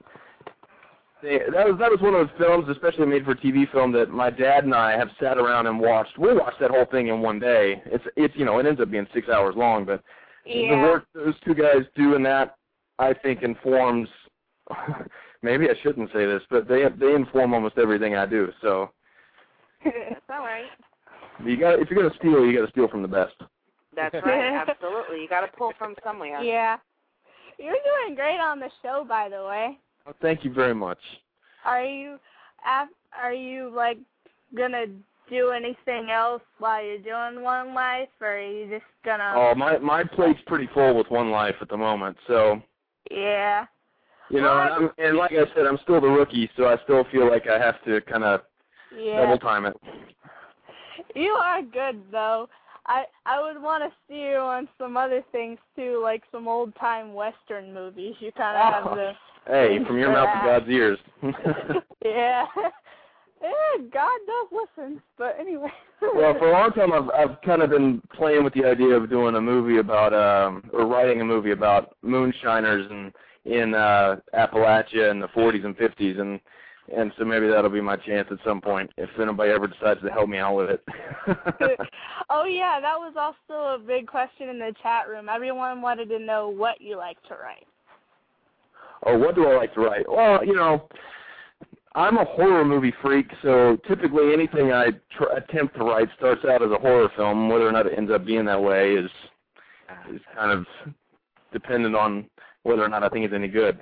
That was one of those films, especially made for TV film, that my dad and I have sat around and watched. We watched that whole thing in one day. It's you know, it ends up being 6 hours long, but the work those two guys do in that, I think, informs. Maybe I shouldn't say this, but they inform almost everything I do. So. That's all right. If you're gonna steal, you got to steal from the best. That's right. Absolutely. You got to pull from somewhere. Yeah. You're doing great on the show, by the way. Oh, thank you very much. Are you like gonna do anything else while you're doing One Life, or are you just gonna? Oh, my plate's pretty full with One Life at the moment, so. Yeah. You know, and like I said, I'm still the rookie, so I still feel like I have to kind of double time it. You are good though. I would want to see you on some other things too, like some old time Western movies. You kind of have the. Hey, from your mouth to God's ears. Yeah. Yeah, God does listen. But anyway. Well, for a long time, I've kind of been playing with the idea of doing a movie about, or writing a movie about moonshiners in Appalachia in the 40s and 50s, and so maybe that'll be my chance at some point if anybody ever decides to help me out with it. Oh yeah, that was also a big question in the chat room. Everyone wanted to know what you like to write. Oh, what do I like to write? Well, you know, I'm a horror movie freak, so typically anything I attempt to write starts out as a horror film. Whether or not it ends up being that way is kind of dependent on whether or not I think it's any good.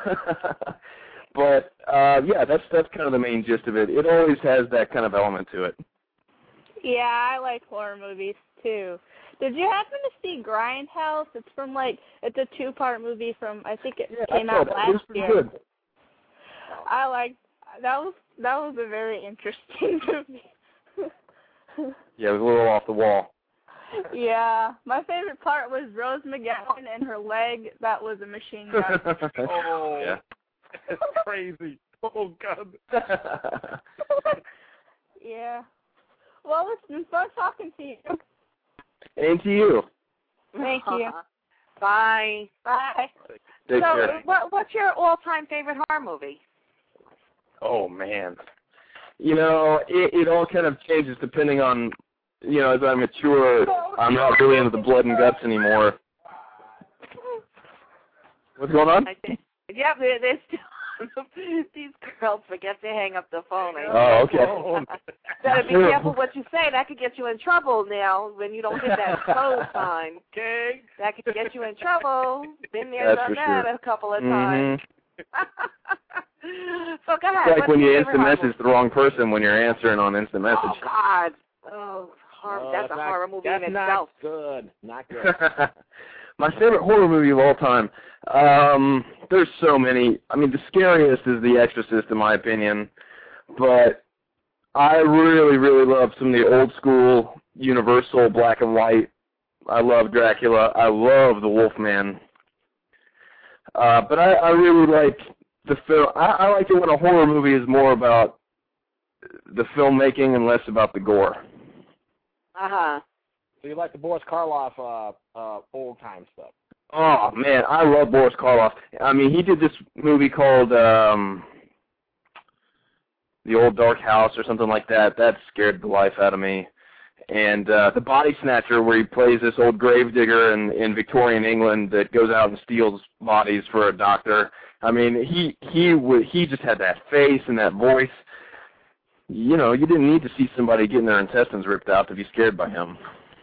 But yeah, that's kind of the main gist of it. It always has that kind of element to it. Yeah, I like horror movies too. Did you happen to see Grindhouse? It's it's a 2-part movie from, I think it came out last year. It was pretty good. I like that was a very interesting movie. Yeah, it was a little off the wall. Yeah, my favorite part was Rose McGowan and her leg that was a machine gun. Oh, yeah. It's crazy. Oh, God. Yeah. Well, it's been fun talking to you. And to you. Thank you. Bye. Bye. Take care. What's your all-time favorite horror movie? Oh, man. You know, it all kind of changes depending on, you know, as I mature, I'm not really into the blood and guts anymore. What's going on? Yeah, there's these girls forget to hang up the phone. Oh, okay. Better be careful what you say. That could get you in trouble now when you don't hit that close sign. Okay. That could get you in trouble. Been there, done that a couple of times. So go ahead. It's like when you instant message the wrong person when you're answering on instant message. Oh, God. Oh, that's a horror movie in itself. Not good. My favorite horror movie of all time. There's so many. I mean, the scariest is The Exorcist, in my opinion. But I really, really love some of the old school Universal black and white. I love Dracula. I love The Wolfman. But I really like the film. I like it when a horror movie is more about the filmmaking and less about the gore. Uh-huh. So you like the Boris Karloff old-time stuff? Oh, man, I love Boris Karloff. I mean, he did this movie called The Old Dark House or something like that. That scared the life out of me. And The Body Snatcher, where he plays this old gravedigger in Victorian England that goes out and steals bodies for a doctor. I mean, he just had that face and that voice. You know, you didn't need to see somebody getting their intestines ripped out to be scared by him.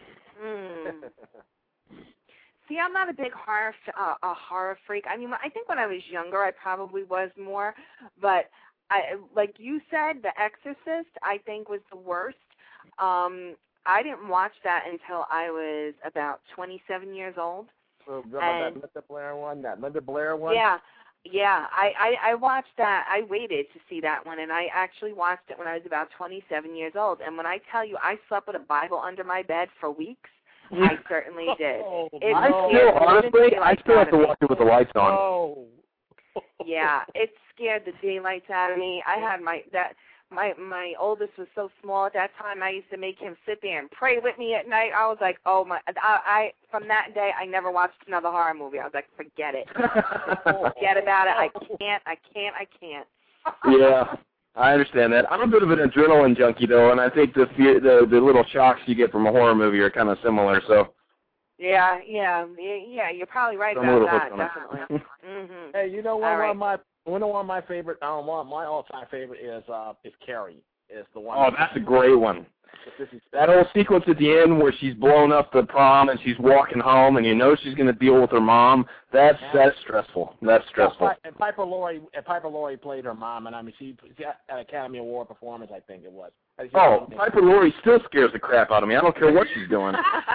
See, I'm not a big horror freak. I mean, I think when I was younger, I probably was more. But like you said, The Exorcist, I think was the worst. I didn't watch that until I was about 27 years old. That Linda Blair one? That Linda Blair one? Yeah. I watched that. I waited to see that one, and I actually watched it when I was about 27 years old. And when I tell you I slept with a Bible under my bed for weeks, I certainly did. I still have to watch it with the lights on. Yeah, it scared the daylights out of me. I had my oldest was so small at that time. I used to make him sit there and pray with me at night. I was like, oh my! I from that day I never watched another horror movie. I was like, forget it, forget about it. I can't. Yeah, I understand that. I'm a bit of an adrenaline junkie though, and I think the little shocks you get from a horror movie are kind of similar. So. Yeah. You're probably right about that. Definitely. Mm-hmm. Hey, you know what? One of my favorite. My all-time favorite is Carrie. Is the one. Oh, that's a great one. That whole sequence at the end where she's blown up the prom and she's walking home and you know she's going to deal with her mom. That's stressful. That's stressful. And Piper Laurie played her mom, and I mean she got an Academy Award performance, I think it was. Piper Laurie still scares the crap out of me. I don't care what she's doing.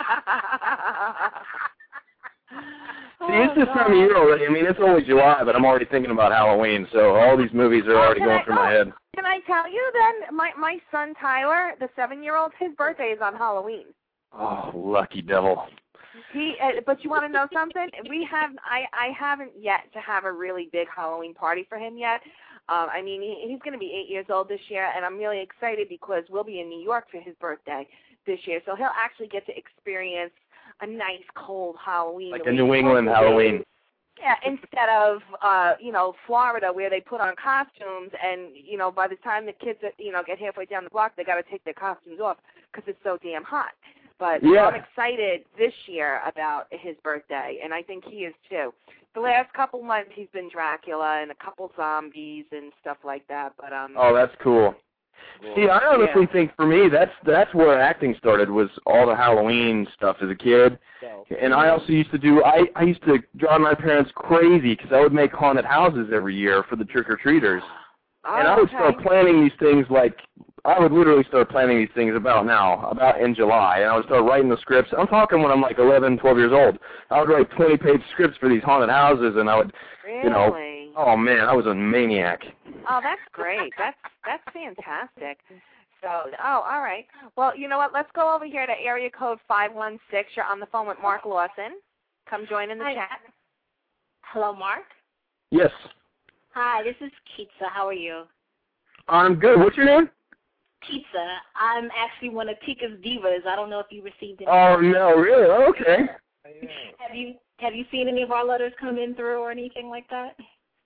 See, it's this time of year already. I mean, it's only July, but I'm already thinking about Halloween, so all these movies are already going through my head. Can I tell you then, my son Tyler, the 7-year-old, his birthday is on Halloween. Oh, lucky devil. But you want to know something? I haven't yet to have a really big Halloween party for him yet. I mean, he's going to be 8 years old this year, and I'm really excited because we'll be in New York for his birthday this year, so he'll actually get to experience a nice cold Halloween. Like a New England Halloween. Yeah, instead of, Florida where they put on costumes and, by the time the kids, get halfway down the block, they got to take their costumes off because it's so damn hot. But I'm excited this year about his birthday, and I think he is too. The last couple months he's been Dracula and a couple zombies and stuff like that. But oh, that's cool. See, I honestly think for me that's where acting started, was all the Halloween stuff as a kid. And I also used to do, I used to drive my parents crazy because I would make haunted houses every year for the trick-or-treaters. And I would start planning these things I would literally start planning these things about in July. And I would start writing the scripts. I'm talking when I'm like 11, 12 years old. I would write 20-page scripts for these haunted houses, and I would, oh man, I was a maniac. Oh, that's great. That's fantastic. So, all right. Well, you know what? Let's go over here to area code 516. You're on the phone with Mark Lawson. Come join in the chat. Hello, Mark. Yes. Hi, this is Pizza. How are you? I'm good. What's your name? Pizza. I'm actually one of Tika's divas. I don't know if you received it. Oh, no, really? Okay. Have you seen any of our letters come in through or anything like that?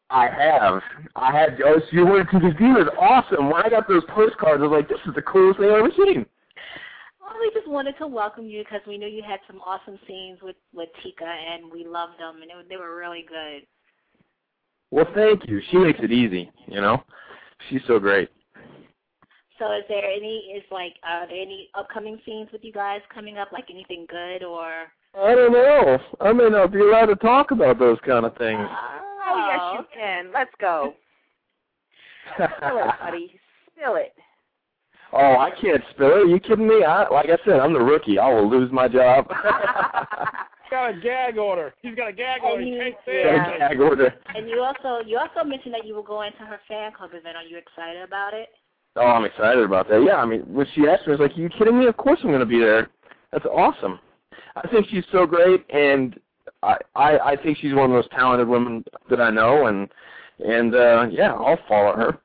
I have. Oh, so you wanted Tika's Divas. Awesome. When I got those postcards, I was like, this is the coolest thing I've ever seen. Well, we just wanted to welcome you because we knew you had some awesome scenes with Tika, and we loved them, and they were really good. Well, thank you. She makes it easy, you know? She's so great. So are there any upcoming scenes with you guys coming up, like anything good or? I don't know. I may not be allowed to talk about those kind of things. Oh, yes, you can. Let's go. Spill it, buddy. Spill it. Oh, I can't spill it. Are you kidding me? Like I said, I'm the rookie. I will lose my job. He's got a gag order. He's got a gag order. He can't say it. Gag order. And you also mentioned that you were going to her fan club event. Are you excited about it? Oh, I'm excited about that. Yeah, I mean, when she asked me, I was like, are you kidding me? Of course I'm going to be there. That's awesome. I think she's so great, and I think she's one of the most talented women that I know, and yeah, I'll follow her.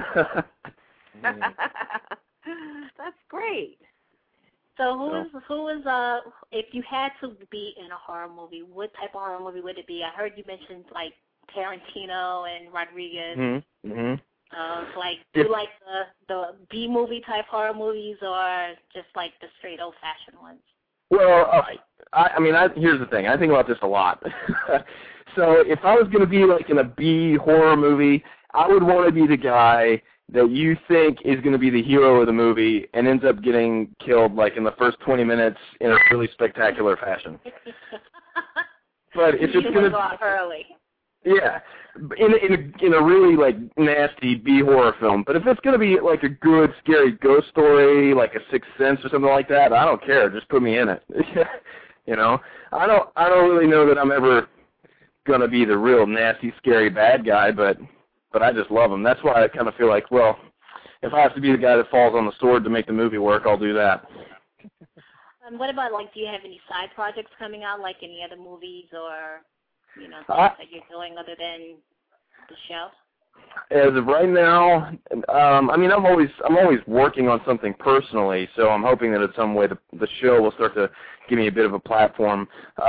That's great. So who is if you had to be in a horror movie, what type of horror movie would it be? I heard you mentioned like Tarantino and Rodriguez. Mm-hmm. So like, do you like the B movie type horror movies or just like the straight old fashioned ones? Well, I mean, here's the thing. I think about this a lot. So if I was going to be like in a B horror movie, I would want to be the guy that you think is going to be the hero of the movie and ends up getting killed like in the first 20 minutes in a really spectacular fashion. But if it's going to go out early. Yeah, in a really like nasty B horror film. But if it's going to be like a good scary ghost story, like a Sixth Sense or something like that, I don't care. Just put me in it. You know, I don't really know that I'm ever going to be the real nasty, scary bad guy, but I just love them. That's why I kind of feel like, well, if I have to be the guy that falls on the sword to make the movie work, I'll do that. What about, like, do you have any side projects coming out, like any other movies or, you know, things that you're doing other than the show? As of right now, I mean, I'm always working on something personally, so I'm hoping that in some way the show will start to give me a bit of a platform.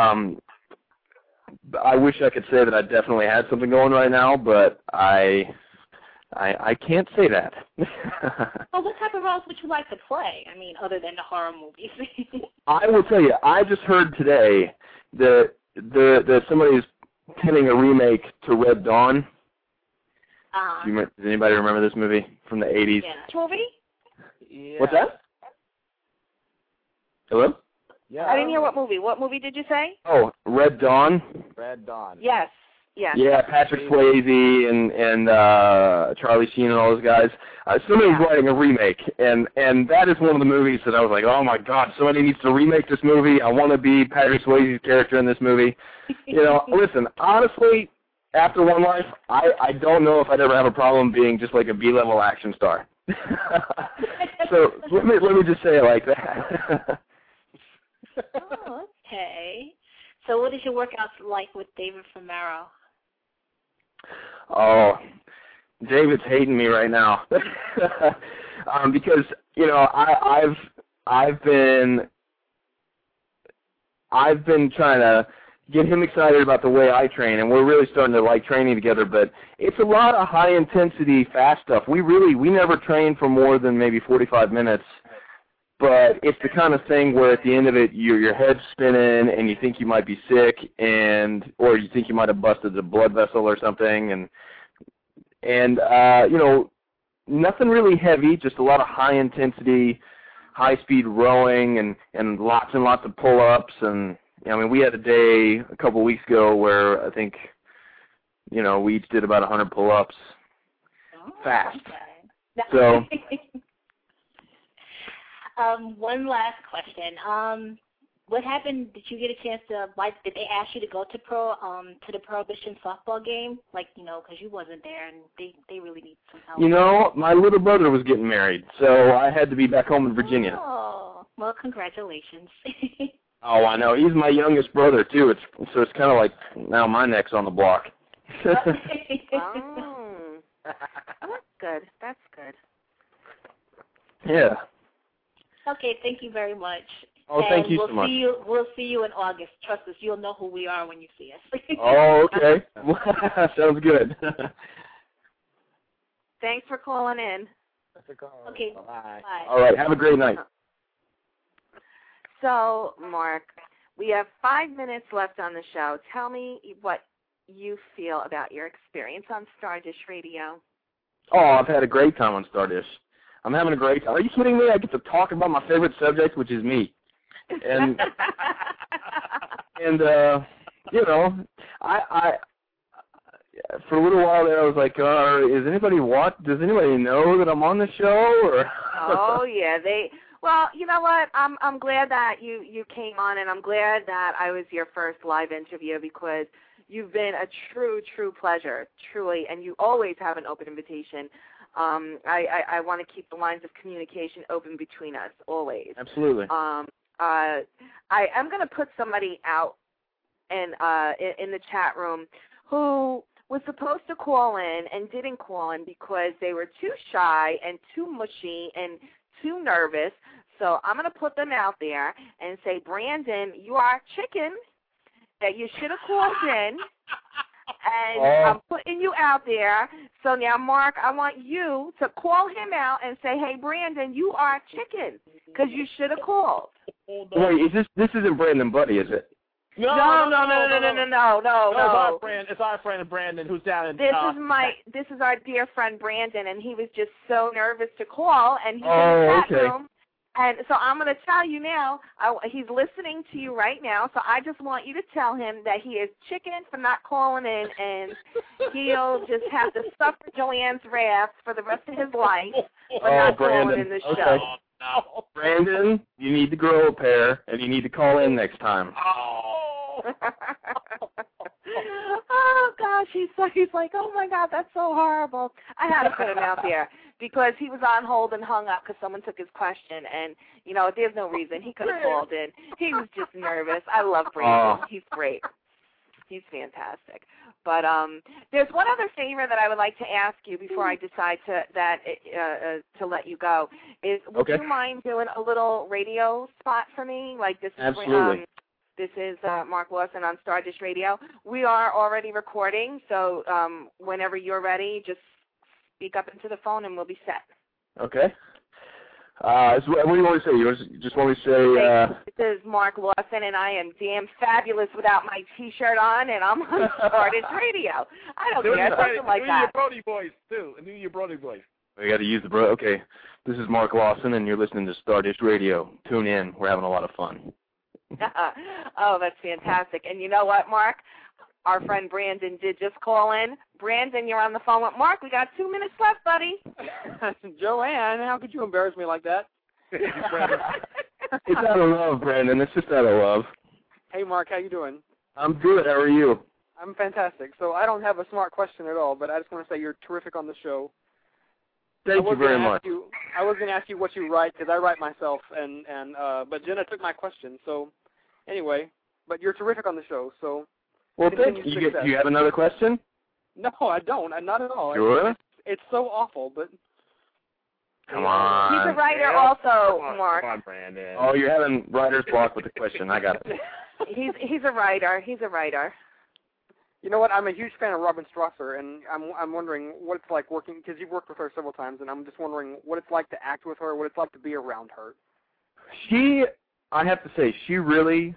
I wish I could say that I definitely had something going right now, but I can't say that. Well, what type of roles would you like to play? I mean, other than the horror movies. I will tell you, I just heard today that somebody's pinning a remake to Red Dawn. Does anybody remember this movie from the 80s? Yeah. Which movie? Yeah. What's that? Hello? Yeah. I didn't hear what movie. What movie did you say? Oh, Red Dawn. Red Dawn. Yes. Yes. Yeah, Patrick Swayze and Charlie Sheen and all those guys. Somebody's writing a remake, and that is one of the movies that I was like, oh my God, somebody needs to remake this movie. I want to be Patrick Swayze's character in this movie. You know, listen, honestly, after One Life, I don't know if I'd ever have a problem being just like a B-level action star. So let me just say it like that. Oh, okay. So what is your workouts like with David Fumero? Oh, David's hating me right now. Because, you know, I've been trying to get him excited about the way I train, and we're really starting to like training together, but it's a lot of high-intensity, fast stuff. We never train for more than maybe 45 minutes, but it's the kind of thing where at the end of it, your head's spinning, and you think you might be sick, or you think you might have busted a blood vessel or something, and you know, nothing really heavy, just a lot of high-intensity, high-speed rowing, and lots of pull-ups, and I mean, we had a day a couple weeks ago where I think, you know, we each did about 100 pull-ups fast. Okay. So, one last question. What happened? Did you get a chance to, like, did they ask you to go to the Prohibition softball game? Like, you know, because you wasn't there and they really need some help. You know, my little brother was getting married, so I had to be back home in Virginia. Oh, well, congratulations. Oh, I know. He's my youngest brother, too. So it's kind of like now my neck's on the block. Oh. That's good. That's good. Yeah. Okay, thank you very much. Oh, thank you so much. We'll see you in August. Trust us, you'll know who we are when you see us. Oh, okay. Sounds good. Thanks for calling in. Okay. Bye. Bye. All right. Have a great night. So, Mark, we have 5 minutes left on the show. Tell me what you feel about your experience on Stardish Radio. Oh, I've had a great time on Stardish. I'm having a great time. Are you kidding me? I get to talk about my favorite subject, which is me. And you know, I for a little while there, I was like, does anybody know that I'm on the show? Or Oh yeah, well, you know what? I'm glad that you came on, and I'm glad that I was your first live interview, because you've been a true pleasure, truly, and you always have an open invitation. I want to keep the lines of communication open between us, always. Absolutely. I am going to put somebody out in the chat room who was supposed to call in and didn't call in because they were too shy and too mushy and too nervous. So I'm going to put them out there and say, Brandon, you are chicken, that you should have called in. And I'm putting you out there. So now, Mark, I want you to call him out and say, hey, Brandon, you are chicken, because you should have called. Wait, this isn't Brandon Buddy, is it? No. It's our friend Brandon, who's down in. This is our dear friend Brandon, and he was just so nervous to call, and he's in the chat room. And so I'm going to tell you now, he's listening to you right now, so I just want you to tell him that he is chicken for not calling in, and he'll just have to suffer Joanne's wrath for the rest of his life for not calling in the show. No. Brandon, you need to grow a pair, and you need to call in next time. Oh, gosh, he's like, oh, my God, that's so horrible. I had to put him out there because he was on hold and hung up because someone took his question, and, you know, there's no reason. He could have called in. He was just nervous. I love Brandon. He's great. He's fantastic. But there's one other favor that I would like to ask you before I decide to let you go. Would you mind doing a little radio spot for me? Like this is Absolutely. This is Mark Lawson on Stardish Radio. We are already recording, so whenever you're ready, just speak up into the phone and we'll be set. Okay. What do you want to say? You just want to say... This is Mark Lawson, and I am damn fabulous without my T-shirt on, and I'm on Stardish Radio. I don't care, something like that. Do your Brody voice, too. Do your Brody voice. We got to use the bro. Okay. This is Mark Lawson, and you're listening to Stardish Radio. Tune in. We're having a lot of fun. Oh, that's fantastic. And you know what, Mark? Our friend Brandon did just call in. Brandon, you're on the phone with Mark. We got 2 minutes left, buddy. Joanne, how could you embarrass me like that? It's out of love, Brandon. It's just out of love. Hey, Mark, how you doing? I'm good. How are you? I'm fantastic. So I don't have a smart question at all, but I just want to say you're terrific on the show. Thank you very much. I was going to ask you what you write, because I write myself, but Jenna took my question. So anyway, but you're terrific on the show. So well, thank you. Do you have another question? No, I don't. Not at all. Sure? It's so awful, but... Come on. He's a writer also, Mark. Come on, Brandon. Oh, you're having writer's block with the question. I got it. He's a writer. He's a writer. You know what? I'm a huge fan of Robin Strasser, and I'm wondering what it's like working, because you've worked with her several times, and I'm just wondering what it's like to act with her, what it's like to be around her. I have to say, she really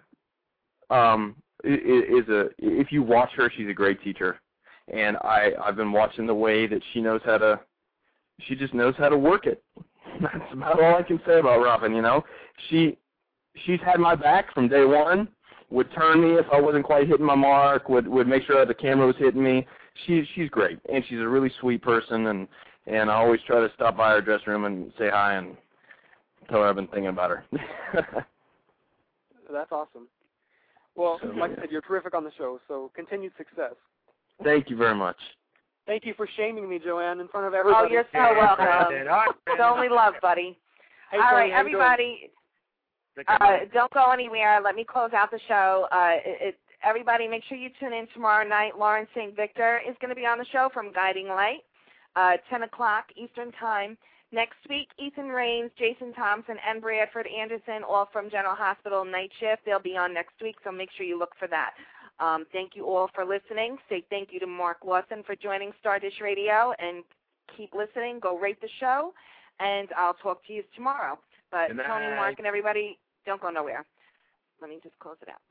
if you watch her, she's a great teacher. And I've been watching the way that she just knows how to work it. That's about all I can say about Robin, you know. She's had my back from day one, would turn me if I wasn't quite hitting my mark, would make sure that the camera was hitting me. She's great, and she's a really sweet person, and I always try to stop by her dressing room and say hi and tell her I've been thinking about her. That's awesome. Well, like I said, you're terrific on the show, so continued success. Thank you very much. Thank you for shaming me, Joanne, in front of everybody. Oh, you're so welcome. It's only love, buddy. Hey, all right, Tony, everybody, don't go anywhere. Let me close out the show. Everybody, make sure you tune in tomorrow night. Lauren St. Victor is going to be on the show from Guiding Light, 10 o'clock Eastern Time, Next week, Ethan Rains, Jason Thompson, and Bradford Anderson, all from General Hospital Night Shift. They'll be on next week, so make sure you look for that. Thank you all for listening. Say thank you to Mark Lawson for joining Stardish Radio, and keep listening. Go rate the show, and I'll talk to you tomorrow. But Tony, Mark, and everybody, don't go nowhere. Let me just close it out.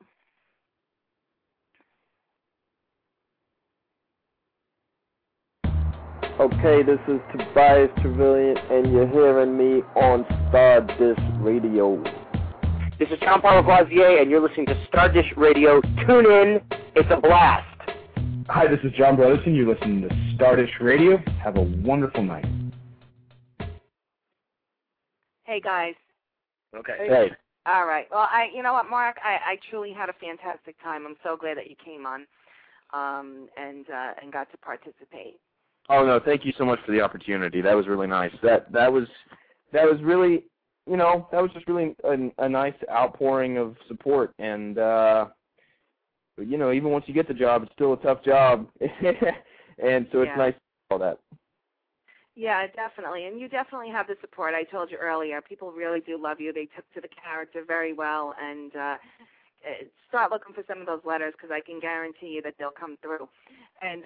Okay, this is Tobias Trevelyan, and you're hearing me on Stardish Radio. This is John Paul Lavoisier, and you're listening to Stardish Radio. Tune in. It's a blast. Hi, this is John Brotherton. You're listening to Stardish Radio. Have a wonderful night. Hey, guys. Okay. Hey. All right. Well, you know what, Mark? I truly had a fantastic time. I'm so glad that you came on and got to participate. Oh no, thank you so much for the opportunity. That was really nice. That was really, that was just really a nice outpouring of support. And even once you get the job, it's still a tough job. And so it's nice to all that. Yeah, definitely. And you definitely have the support. I told you earlier, people really do love you. They took to the character very well. And start looking for some of those letters, because I can guarantee you that they'll come through. And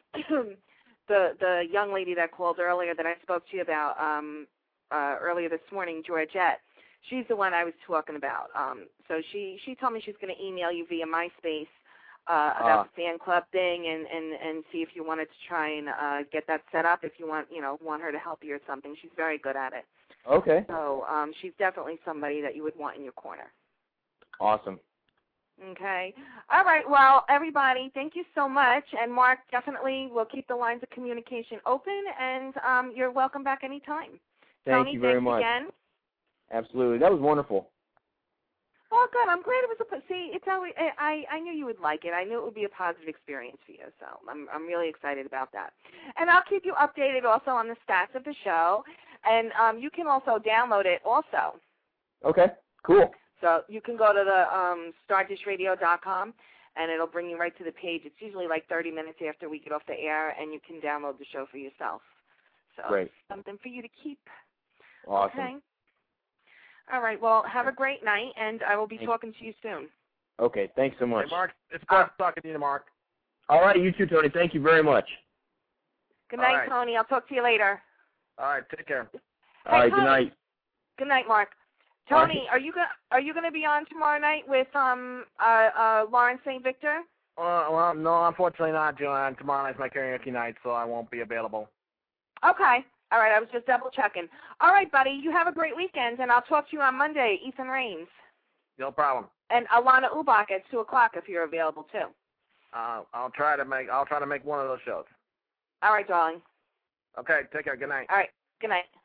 the young lady that called earlier that I spoke to you about earlier this morning, Georgette, she's the one I was talking about. So she told me she's going to email you via MySpace about the fan club thing and see if you wanted to try and get that set up, if you want her to help you or something. She's very good at it. Okay. So she's definitely somebody that you would want in your corner. Awesome. Okay. All right. Well, everybody, thank you so much. And, Mark, definitely we'll keep the lines of communication open, and you're welcome back anytime. Thank you very much. Again. Absolutely. That was wonderful. Oh, good. I'm glad it was it's always, I knew you would like it. I knew it would be a positive experience for you, so I'm really excited about that. And I'll keep you updated also on the stats of the show, and you can also download it also. Okay. Cool. So you can go to the StardishRadio.com, and it'll bring you right to the page. It's usually like 30 minutes after we get off the air, and you can download the show for yourself. So Great. Something for you to keep. Awesome. Okay. All right. Well, have a great night, and I will be talking to you soon. Okay. Thanks so much. Hey, Mark. It's a pleasure talking to you, Mark. All right. You too, Tony. Thank you very much. Good night, Tony. I'll talk to you later. All right. Take care. All right. Good night. Good night, Mark. Tony, are you going to be on tomorrow night with Lawrence St. Victor? Well, no, unfortunately not, Joanne. Tomorrow night's my karaoke night, so I won't be available. Okay. All right, I was just double checking. All right, buddy, you have a great weekend, and I'll talk to you on Monday, Ethan Rains. No problem. And Alana Ubach at 2:00 if you're available too. I'll try to make one of those shows. All right, darling. Okay, take care. Good night. All right, good night.